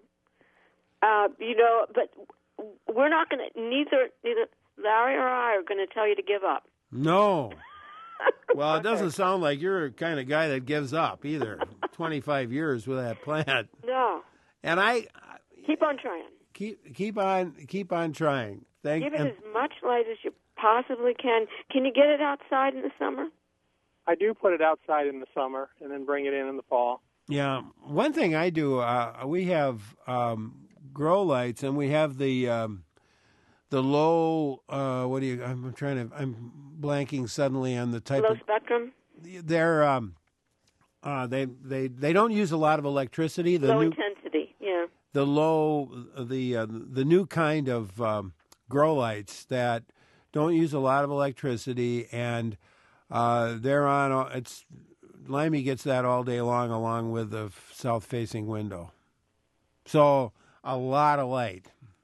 But we're not going to. Neither Larry or I are going to tell you to give up. No. Well, it doesn't sound like you're the kind of guy that gives up either. 25 years with that plant. No. And I keep on trying. Keep on trying. Give it as much light as you possibly can. Can you get it outside in the summer? I do put it outside in the summer and then bring it in the fall. Yeah. One thing I do, we have grow lights, and we have the low. I'm blanking suddenly on the type low spectrum. They're they don't use a lot of electricity. Low intensity. Yeah. The new kind of grow lights that don't use a lot of electricity, and they're on. Limey gets that all day long, along with the south-facing window. So a lot of light.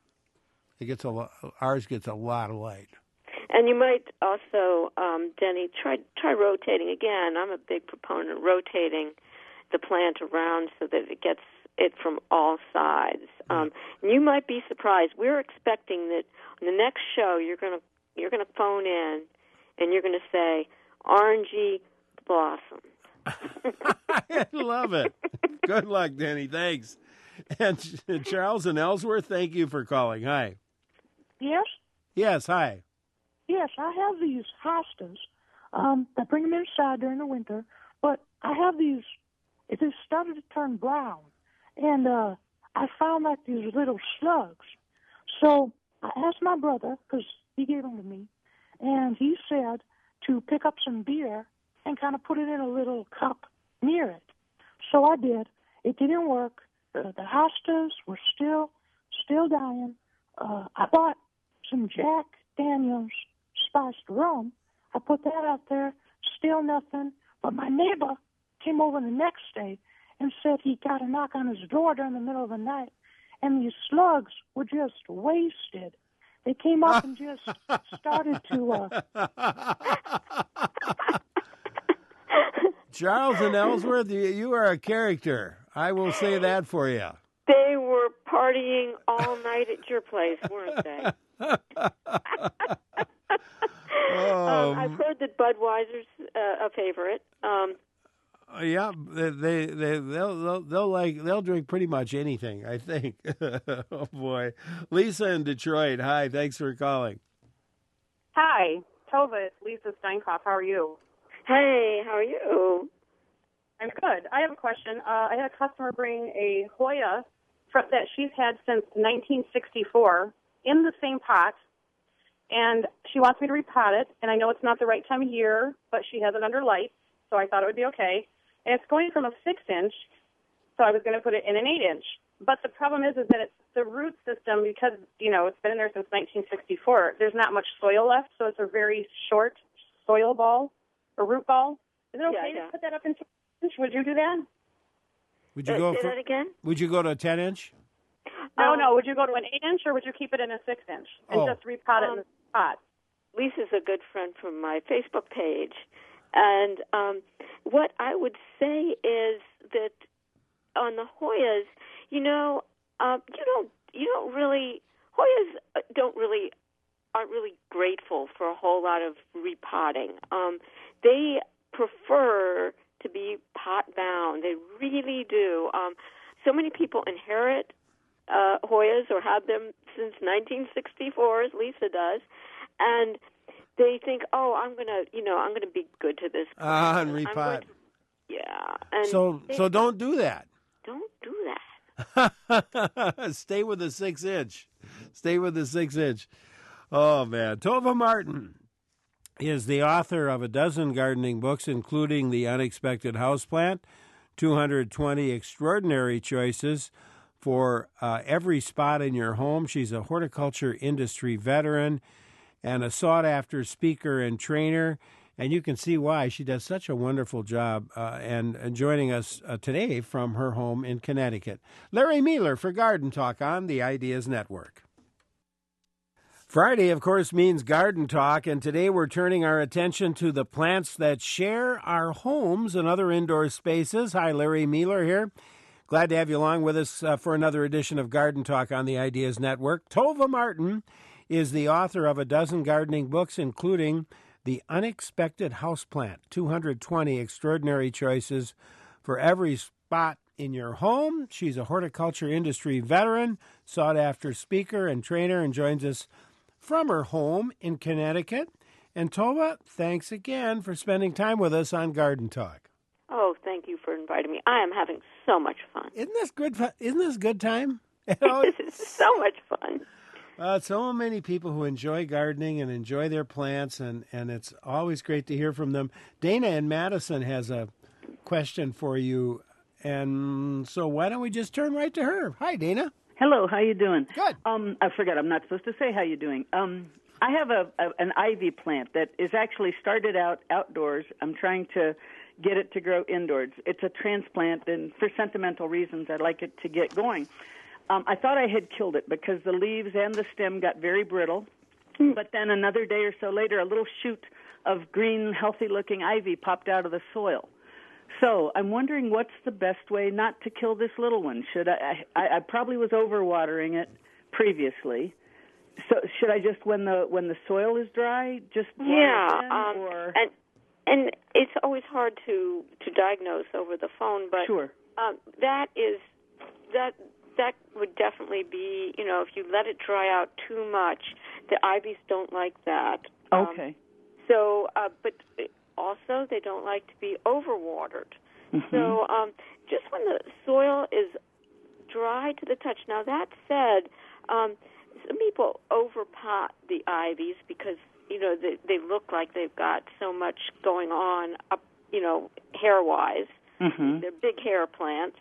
Ours gets a lot of light. And you might also, Denny, try rotating again. I'm a big proponent of rotating the plant around so that it gets it from all sides. And you might be surprised. We're expecting that on the next show you're gonna phone in and you're gonna say orangey blossom. I love it. Good luck, Denny. Thanks. And Charles in Ellsworth, thank you for calling. Hi. Yes? Yes, hi. Yes, I have these hostas. I bring them inside during the winter, but I have these, it has started to turn brown, and I found like these little slugs. So I asked my brother, because he gave them to me, and he said to pick up some beer and kind of put it in a little cup near it. So I did. It didn't work. The hostas were still dying. I bought some Jack Daniels spiced rum. I put that out there. Still nothing. But my neighbor came over the next day and said he got a knock on his door during the middle of the night, and these slugs were just wasted. They came up and just started to... Charles in Ellsworth, you are a character. I will say that for you. They were partying all night at your place, weren't they? I've heard that Budweiser's a favorite. Yeah, they'll drink pretty much anything, I think. Oh boy, Lisa in Detroit. Hi, thanks for calling. Hi, Tova. It's Lisa Steinkopf. How are you? Hey, how are you? I'm good. I have a question. I had a customer bring a Hoya that she's had since 1964 in the same pot, and she wants me to repot it, and I know it's not the right time of year, but she has it under lights, so I thought it would be okay. And it's going from a 6-inch, so I was going to put it in an 8-inch. But the problem is that it's the root system, because, it's been in there since 1964, there's not much soil left, so it's a very short soil ball or root ball. Is it okay to put that up into an inch? Would you do that? Would you go say that again? Would you go to a 10-inch? No. Would you go to an 8-inch, or would you keep it in a 6-inch and just repot it in the pot? Lisa's a good friend from my Facebook page, and what I would say is that on the Hoyas, Hoyas aren't really grateful for a whole lot of repotting. They prefer to be pot bound. They really do. So many people inherit Hoyas or have them since 1964, as Lisa does, and they think, I'm gonna be good to this plant. And repot. And so don't do that. Don't do that. Stay with the 6-inch. Stay with the 6-inch. Oh, man. Tova Martin is the author of a dozen gardening books, including The Unexpected Houseplant, 220 Extraordinary Choices for Every Spot in Your Home. She's a horticulture industry veteran and a sought-after speaker and trainer. And you can see why she does such a wonderful job and joining us today from her home in Connecticut. Larry Mueller for Garden Talk on the Ideas Network. Friday, of course, means Garden Talk, and today we're turning our attention to the plants that share our homes and other indoor spaces. Hi, Larry Mueller here. Glad to have you along with us for another edition of Garden Talk on the Ideas Network. Tova Martin is the author of a dozen gardening books, including The Unexpected Houseplant, 220 Extraordinary Choices for Every Spot in Your Home. She's a horticulture industry veteran, sought-after speaker and trainer, and joins us from her home in Connecticut. And Tova, thanks again for spending time with us on Garden Talk. Oh, thank you for inviting me. I am having so much fun. Isn't this good? Isn't this good time? This is so much fun. So many people who enjoy gardening and enjoy their plants, and it's always great to hear from them. Dana in Madison has a question for you, and so why don't we just turn right to her? Hi, Dana. Hello, how you doing? Good. I forgot, I'm not supposed to say how you doing. I have an ivy plant that is actually started out outdoors. I'm trying to get it to grow indoors. It's a transplant, and for sentimental reasons, I'd like it to get going. I thought I had killed it because the leaves and the stem got very brittle. But then another day or so later, a little shoot of green, healthy-looking ivy popped out of the soil. So I'm wondering what's the best way not to kill this little one. Should I probably was overwatering it previously. So should I just, when the soil is dry, just water it in, or? And it's always hard to diagnose over the phone, but sure. That would definitely be, if you let it dry out too much, the ivies don't like that. Okay. But also they don't like to be overwatered. Mm-hmm. So just when the soil is dry to the touch. Now, that said, some people overpot the ivies because, they look like they've got so much going on up, hair-wise. Mm-hmm. They're big hair plants.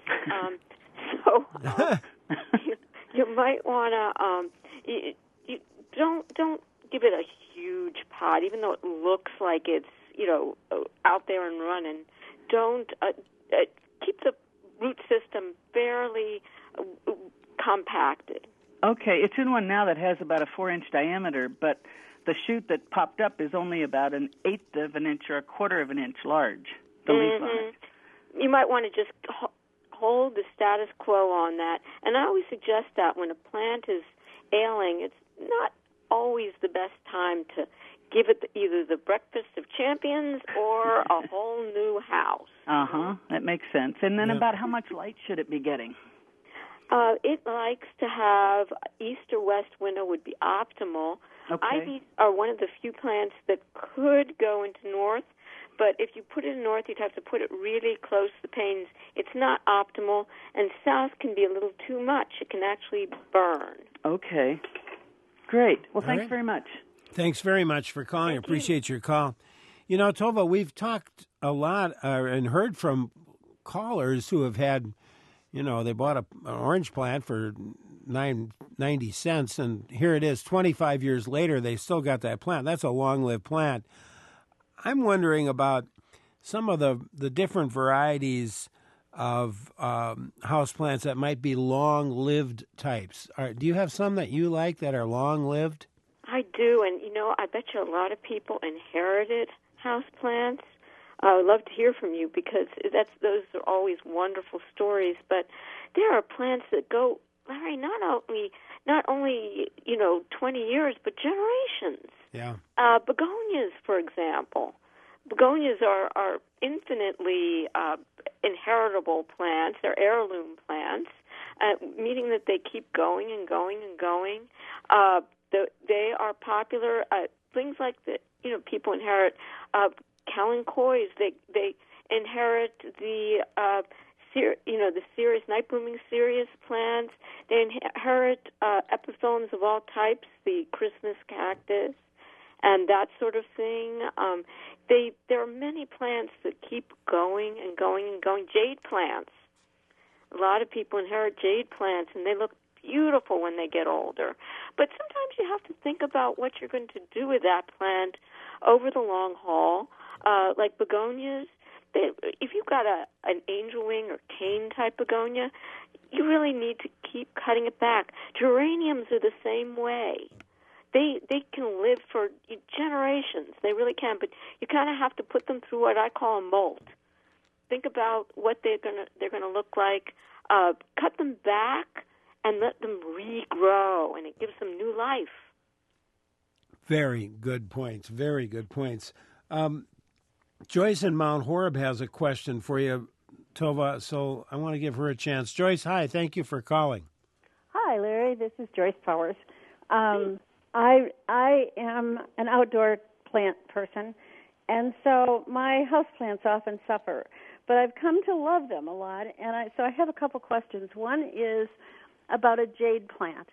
So you might want to you don't give it a huge pot, even though it looks like it's out there and running. Don't keep the root system fairly compacted. Okay, it's in one now that has about a 4-inch diameter, but the shoot that popped up is only about an 1/8 of an inch or a 1/4 of an inch large. The leaf on it. You might want to just hold the status quo on that. And I always suggest that when a plant is ailing, it's not always the best time to give it either the breakfast of champions or a whole new house. Uh-huh, that makes sense. And then about how much light should it be getting? It likes to have east or west window would be optimal. Okay. Ivies are one of the few plants that could go into north, but if you put it in north, you'd have to put it really close to the panes. It's not optimal, and south can be a little too much. It can actually burn. Okay. Great. Well, All thanks right. very much. Thanks very much for calling. Appreciate your call. You know, Tova, we've talked a lot and heard from callers who have had, you know, they bought an orange plant for 90 cents, and here it is, 25 years later, they still got that plant. That's a long-lived plant. I'm wondering about some of the different varieties of houseplants that might be long-lived types. Do you have some that you like that are long-lived? I do, and you know, I bet you a lot of people inherited houseplants. I would love to hear from you because those are always wonderful stories. But there are plants that go, Larry, not only 20 years, but generations. Yeah. Begonias, for example. Begonias are infinitely inheritable plants. They're heirloom plants, meaning that they keep going and going and going. They are popular. Things like people inherit kalanchoys. They inherit the serious night blooming cereus plants. They inherit epiphyllums of all types, the Christmas cactus, and that sort of thing. There are many plants that keep going and going and going. Jade plants. A lot of people inherit jade plants, and they look beautiful when they get older. But sometimes you have to think about what you're going to do with that plant over the long haul. Like begonias, if you've got an angel wing or cane type begonia, you really need to keep cutting it back. Geraniums are the same way. They can live for generations. They really can, but you kind of have to put them through what I call a molt. Think about what they're gonna look like. Cut them back and let them regrow, and it gives them new life. Very good points. Very good points. Joyce in Mount Horeb has a question for you, Tova, so I want to give her a chance. Joyce, hi. Thank you for calling. Hi, Larry. This is Joyce Powers. I am an outdoor plant person, and so my houseplants often suffer. But I've come to love them a lot, and so I have a couple questions. One is about a jade plant.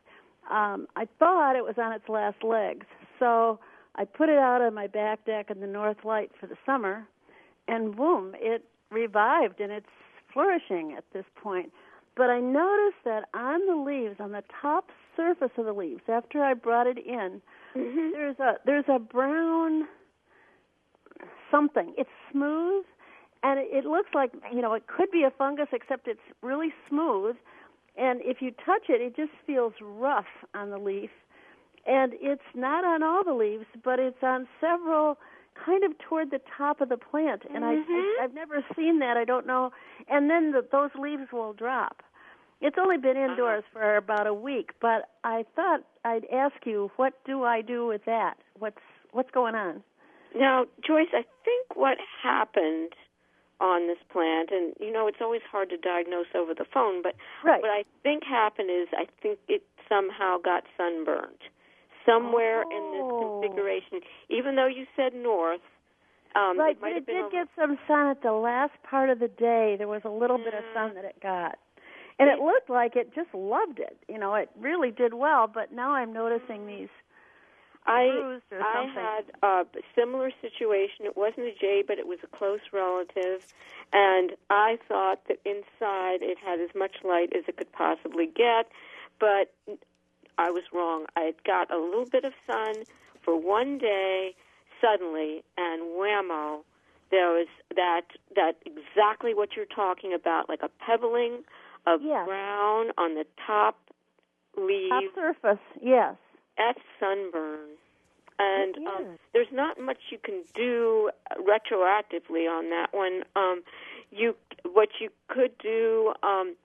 I thought it was on its last legs, so I put it out on my back deck in the north light for the summer, and boom, it revived, and it's flourishing at this point. But I noticed that on the leaves, on the top surface of the leaves, after I brought it in, there's a brown something. It's smooth, and it looks like, it could be a fungus, except it's really smooth. And if you touch it, it just feels rough on the leaf. And it's not on all the leaves, but it's on several, kind of toward the top of the plant. And I've never seen that. I don't know. And then those leaves will drop. It's only been indoors for about a week, but I thought I'd ask you, what do I do with that? What's going on? Now, Joyce, I think what happened on this plant, and it's always hard to diagnose over the phone, but what I think happened is I think it somehow got sunburned somewhere in this configuration. Even though you said north, right, but it did get some sun at the last part of the day. There was a little bit of sun that it got. And it looked like it just loved it. It really did well, but now I'm noticing these bruised or something. I had a similar situation. It wasn't a jade, but it was a close relative, and I thought that inside it had as much light as it could possibly get, but I was wrong. I got a little bit of sun for one day suddenly, and whammo, there was that exactly what you're talking about, like a pebbling of brown on the top leaf. Top surface, yes. That's sunburn. And there's not much you can do retroactively on that one. What you could do,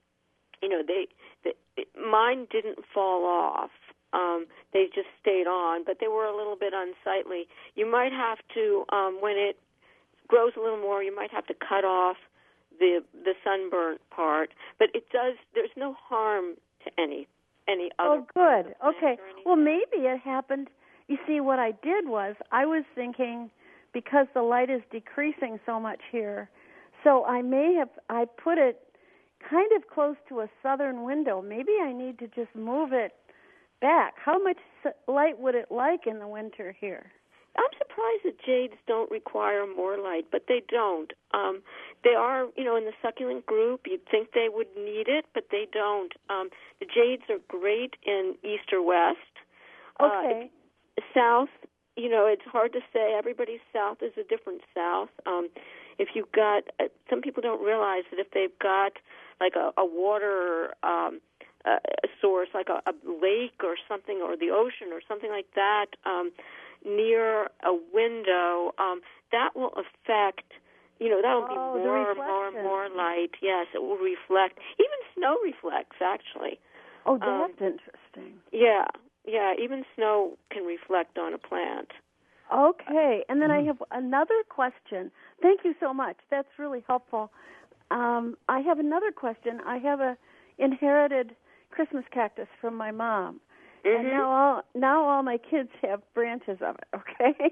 mine didn't fall off. They just stayed on, but they were a little bit unsightly. You might have to, when it grows a little more, you might have to cut off the sunburnt part. But it does. There's no harm to any other. Oh, good. Okay. Well, maybe it happened. You see, what I did was I was thinking, because the light is decreasing so much here, so I put it kind of close to a southern window. Maybe I need to just move it back. How much light would it like in the winter here? I'm surprised that jades don't require more light, but they don't. They are, in the succulent group. You'd think they would need it, but they don't. The jades are great in east or west. Okay. South, it's hard to say. Everybody's south is a different south. If you've got, some people don't realize that if they've got like a water a source, like a lake or something, or the ocean or something like that, near a window, that will affect, that'll be more light. Yes, it will reflect. Even snow reflects, actually. Oh, that's interesting. Yeah, even snow can reflect on a plant. Okay, and then I have another question. Thank you so much. That's really helpful. I have another question. I have a inherited Christmas cactus from my mom. And now all my kids have branches of it, okay?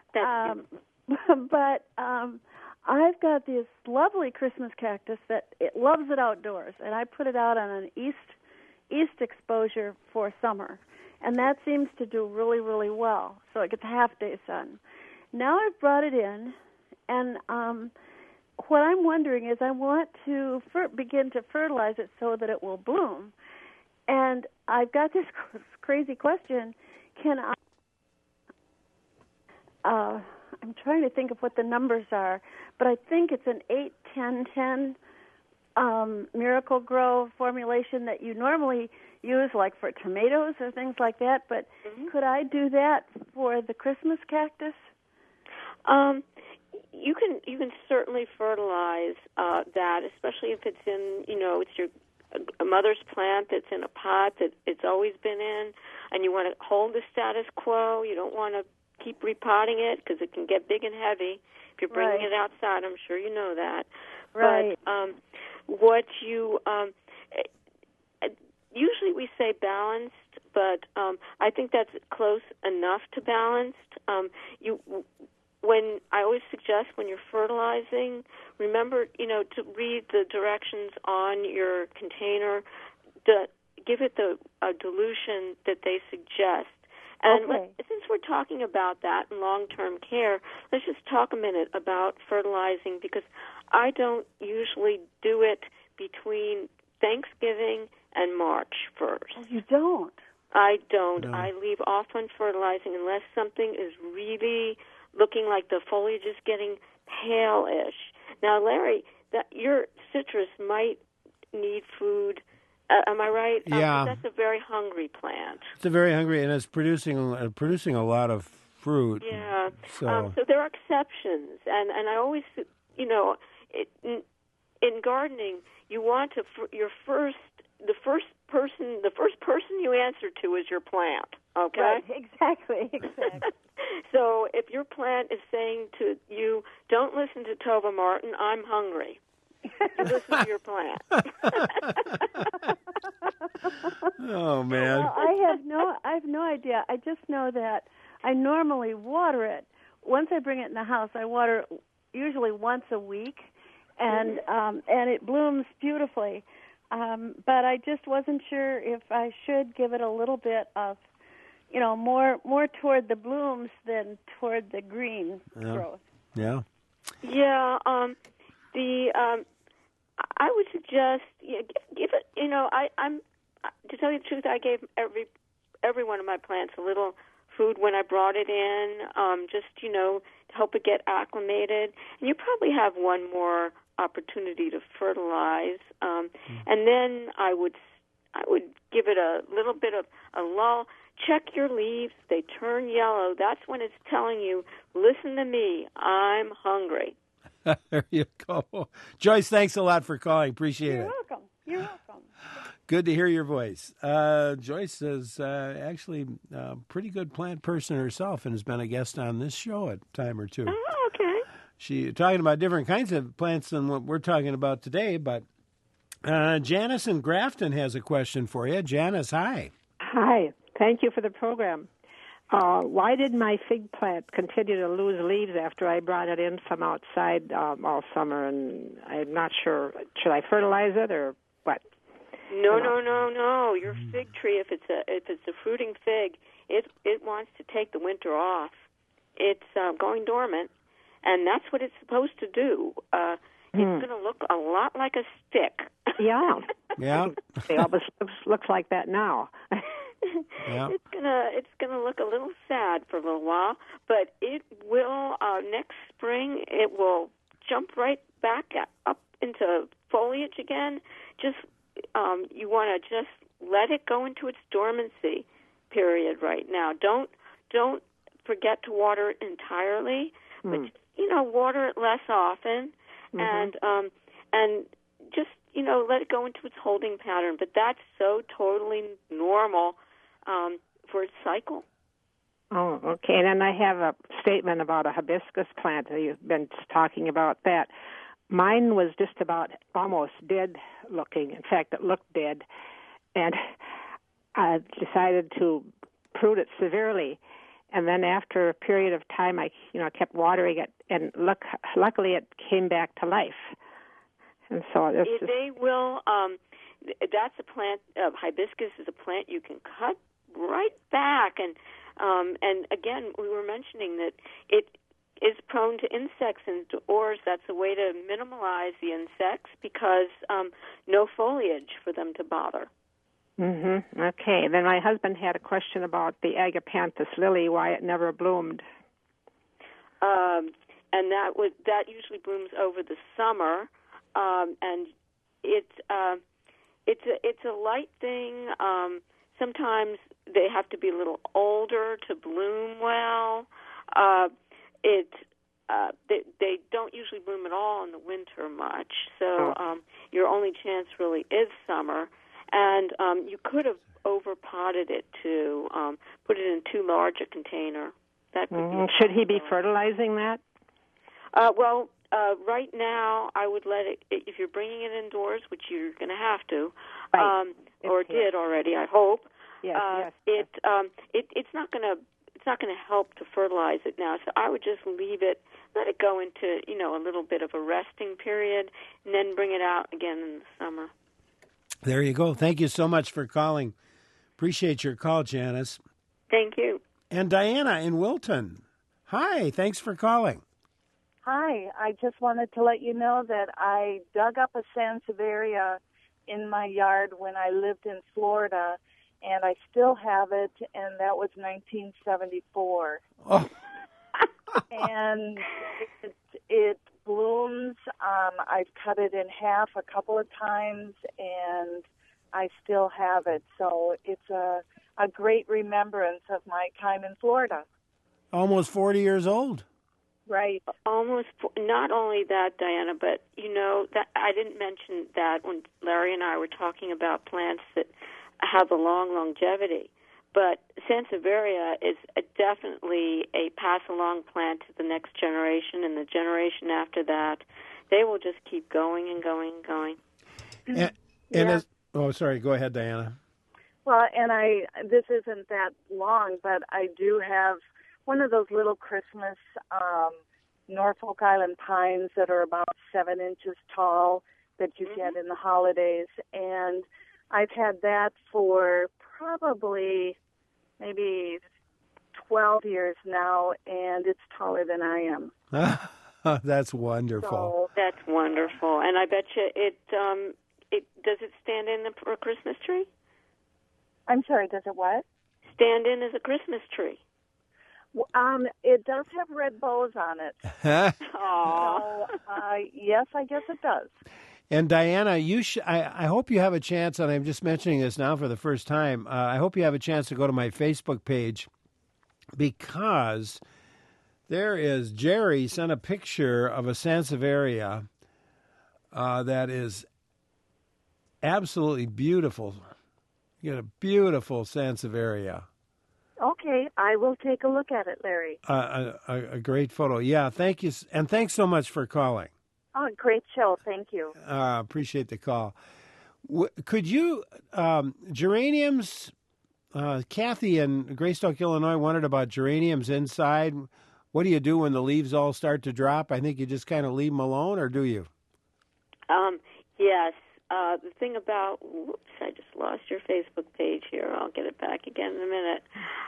But I've got this lovely Christmas cactus that it loves it outdoors, and I put it out on an east exposure for summer, and that seems to do really, really well. So it gets half-day sun. Now I've brought it in, and what I'm wondering is I want to begin to fertilize it so that it will bloom. And I've got this crazy question. Can I'm trying to think of what the numbers are, but I think it's an 8-10-10 Miracle Grow formulation that you normally use like for tomatoes or things like that, but could I do that for the Christmas cactus? You can certainly fertilize that, especially if it's in, it's your a mother's plant that's in a pot that it's always been in, and you want to hold the status quo. You don't want to keep repotting it because it can get big and heavy if you're bringing it outside. I'm sure you know that. Right. But what you usually we say balanced, but I think that's close enough to balanced. When I always suggest when you're fertilizing, remember, to read the directions on your container, give it the dilution that they suggest. And since we're talking about that in long-term care, let's just talk a minute about fertilizing, because I don't usually do it between Thanksgiving and March 1st. Oh, you don't? I don't. No. I leave off on fertilizing unless something is really looking like the foliage is getting pale-ish. Now, Larry, your citrus might need food. Am I right? Yeah. That's a very hungry plant. It's a very hungry, and it's producing a lot of fruit. Yeah. So there are exceptions, and I always, in gardening, you want to the first person you answer to is your plant. Okay. Right. Exactly. So if your plant is saying to you, "Don't listen to Tova Martin, I'm hungry," you listen to your plant. Oh man! Well, I have no idea. I just know that I normally water it. Once I bring it in the house, I water it usually once a week, and it blooms beautifully. But I just wasn't sure if I should give it a little bit of, more toward the blooms than toward the green growth. Yeah. Yeah. I would suggest give it. I'm to tell you the truth, I gave every one of my plants a little food when I brought it in, just to help it get acclimated. And you probably have one more opportunity to fertilize, and then I would give it a little bit of a lull. Check your leaves; they turn yellow. That's when it's telling you, "Listen to me, I'm hungry." There you go, Joyce. Thanks a lot for calling. Appreciate it. You're welcome. Good to hear your voice. Joyce is actually a pretty good plant person herself and has been a guest on this show a time or two. Oh, okay. She's talking about different kinds of plants than what we're talking about today, but Janice in Grafton has a question for you. Janice, hi. Hi. Thank you for the program. Why did my fig plant continue to lose leaves after I brought it in from outside all summer? And I'm not sure. Should I fertilize it or what? No. Your fig tree, if it's a fruiting fig, it wants to take the winter off. It's going dormant, and that's what it's supposed to do. It's going to look a lot like a stick. Yeah. Yeah. It almost looks like that now. Yeah. It's gonna look a little sad for a little while, but it will next spring. It will jump right back up into foliage again. Just you want to just let it go into its dormancy period right now. Don't forget to water it entirely, but water it less often, and just let it go into its holding pattern. But that's so totally normal for its cycle. Oh, okay. And then I have a statement about a hibiscus plant. You've been talking about that. Mine was just about almost dead looking. In fact, it looked dead. And I decided to prune it severely. And then after a period of time, I kept watering it. And luckily it came back to life. And so they will. That's a plant. Hibiscus is a plant you can cut right back, and again, we were mentioning that it is prone to insects and doors. That's a way to minimize the insects because no foliage for them to bother. Okay. Then my husband had a question about the agapanthus lily, why it never bloomed. And that usually blooms over the summer. And it's a light thing. Sometimes they have to be a little older to bloom well. They don't usually bloom at all in the winter much. So your only chance really is summer. And you could have overpotted it to put it in too large a container. That could be should he be fertilizing that? Right now, I would let it, if you're bringing it indoors, which you're going to have to, or did already, I hope. Yes. It's not going to help to fertilize it now. So I would just leave it, let it go into a little bit of a resting period, and then bring it out again in the summer. There you go. Thank you so much for calling. Appreciate your call, Janice. Thank you. And Diana in Wilton. Hi. Thanks for calling. Hi, I just wanted to let you know that I dug up a Sansevieria in my yard when I lived in Florida, and I still have it, and that was 1974. Oh. And it blooms. I've cut it in half a couple of times, and I still have it. So it's a great remembrance of my time in Florida. Almost 40 years old. Right. Almost. Not only that, Diana, but that I didn't mention that when Larry and I were talking about plants that have a long longevity. But Sansevieria is definitely a pass-along plant to the next generation, and the generation after that. They will just keep going and going and going. Sorry. Go ahead, Diana. Well, and this isn't that long, but I do have one of those little Christmas Norfolk Island pines that are about 7 inches tall that you get in the holidays. And I've had that for probably maybe 12 years now, and it's taller than I am. That's wonderful. So, that's wonderful. And I bet you does it stand in for a Christmas tree? I'm sorry, does it what? Stand in as a Christmas tree. It does have red bows on it. So, yes, I guess it does. And Diana, I hope you have a chance, and I'm just mentioning this now for the first time, I hope you have a chance to go to my Facebook page, because there is, Jerry sent a picture of a Sansevieria that is absolutely beautiful. You get a beautiful Sansevieria. Okay, I will take a look at it, Larry. A great photo. Yeah, thank you. And thanks so much for calling. Oh, great show. Thank you. Appreciate the call. Could you, geraniums, Kathy in Greystoke, Illinois, wondered about geraniums inside. What do you do when the leaves all start to drop? I think you just kind of leave them alone, or do you? Yes. the thing about, whoops, I just lost your Facebook page here. I'll get it back again in a minute.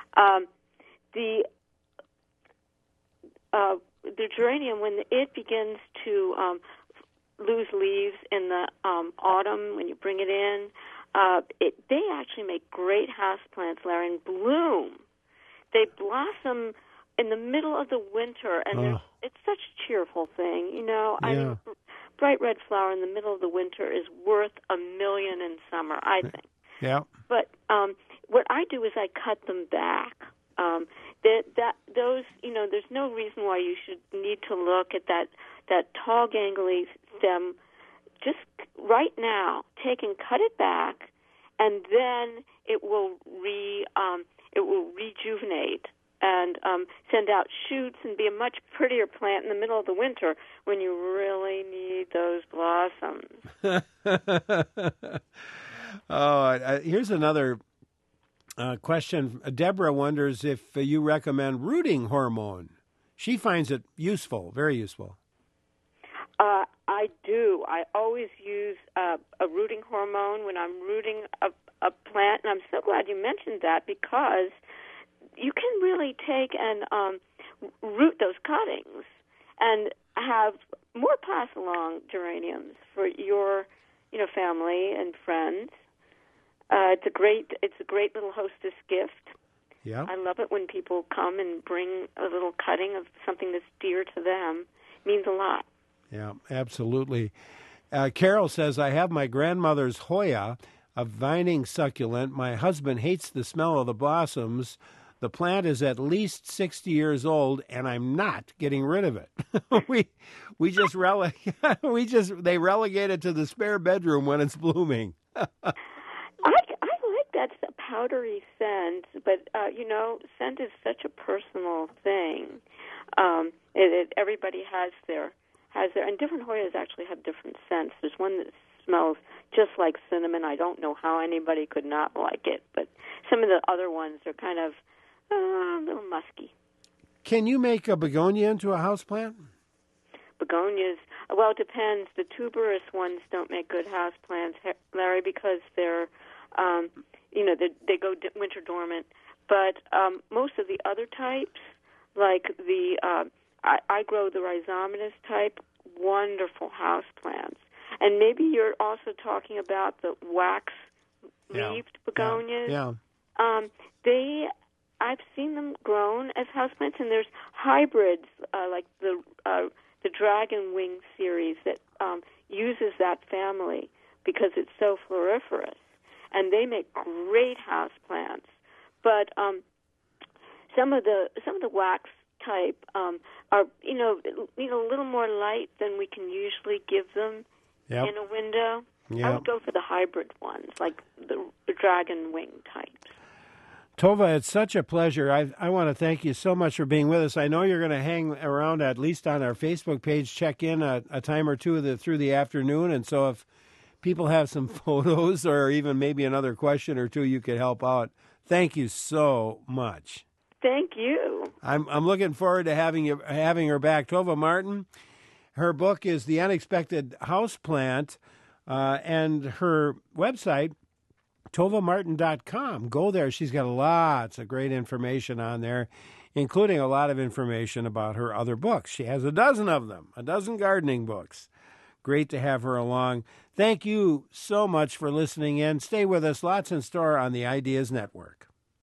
The geranium, when it begins to lose leaves in the autumn, when you bring it in, they actually make great houseplants, Larry, and bloom. They blossom in the middle of the winter, and it's such a cheerful thing, you know. Yeah. I mean, bright red flower in the middle of the winter is worth $1 million in summer, I think. Yeah. But what I do is I cut them back. Those, you know, there's no reason why you should need to look at that tall gangly stem. Just right now, take and cut it back, and then it will rejuvenate and send out shoots and be a much prettier plant in the middle of the winter when you really need those blossoms. Here's another question. Deborah wonders if you recommend rooting hormone. She finds it useful, very useful. I do. I always use a rooting hormone when I'm rooting a plant, and I'm so glad you mentioned that because you can really take and root those cuttings and have more pass-along geraniums for your, you know, family and friends. It's a great little hostess gift. Yeah. I love it when people come and bring a little cutting of something that's dear to them. It means a lot. Yeah, absolutely. Carol says, I have my grandmother's Hoya, a vining succulent. My husband hates the smell of the blossoms. The plant is at least 60 years old, and I'm not getting rid of it. They relegate it to the spare bedroom when it's blooming. I like that powdery scent, but you know, scent is such a personal thing. Everybody has their, and different Hoyas actually have different scents. There's one that smells just like cinnamon. I don't know how anybody could not like it, but some of the other ones are kind of a little musky. Can you make a begonia into a houseplant? Begonias, well, it depends. The tuberous ones don't make good houseplants, Larry, because they're, they go winter dormant. But most of the other types, like I grow the rhizomatous type, wonderful houseplants. And maybe you're also talking about the wax-leaved begonias. Yeah. I've seen them grown as houseplants, and there's hybrids like the Dragon Wing series that uses that family because it's so floriferous, and they make great houseplants. But some of the wax type are need a little more light than we can usually give them in a window. Yep. I would go for the hybrid ones, like the Dragon Wing types. Tova, it's such a pleasure. I want to thank you so much for being with us. I know you're going to hang around at least on our Facebook page, check in a time or two through the afternoon. And so if people have some photos or even maybe another question or two, you could help out. Thank you so much. Thank you. I'm looking forward to having her back. Tova Martin, her book is The Unexpected Houseplant, and her website, TovaMartin.com. Go there. She's got lots of great information on there, including a lot of information about her other books. She has a dozen of them, a dozen gardening books. Great to have her along. Thank you so much for listening in. Stay with us. Lots in store on the Ideas Network.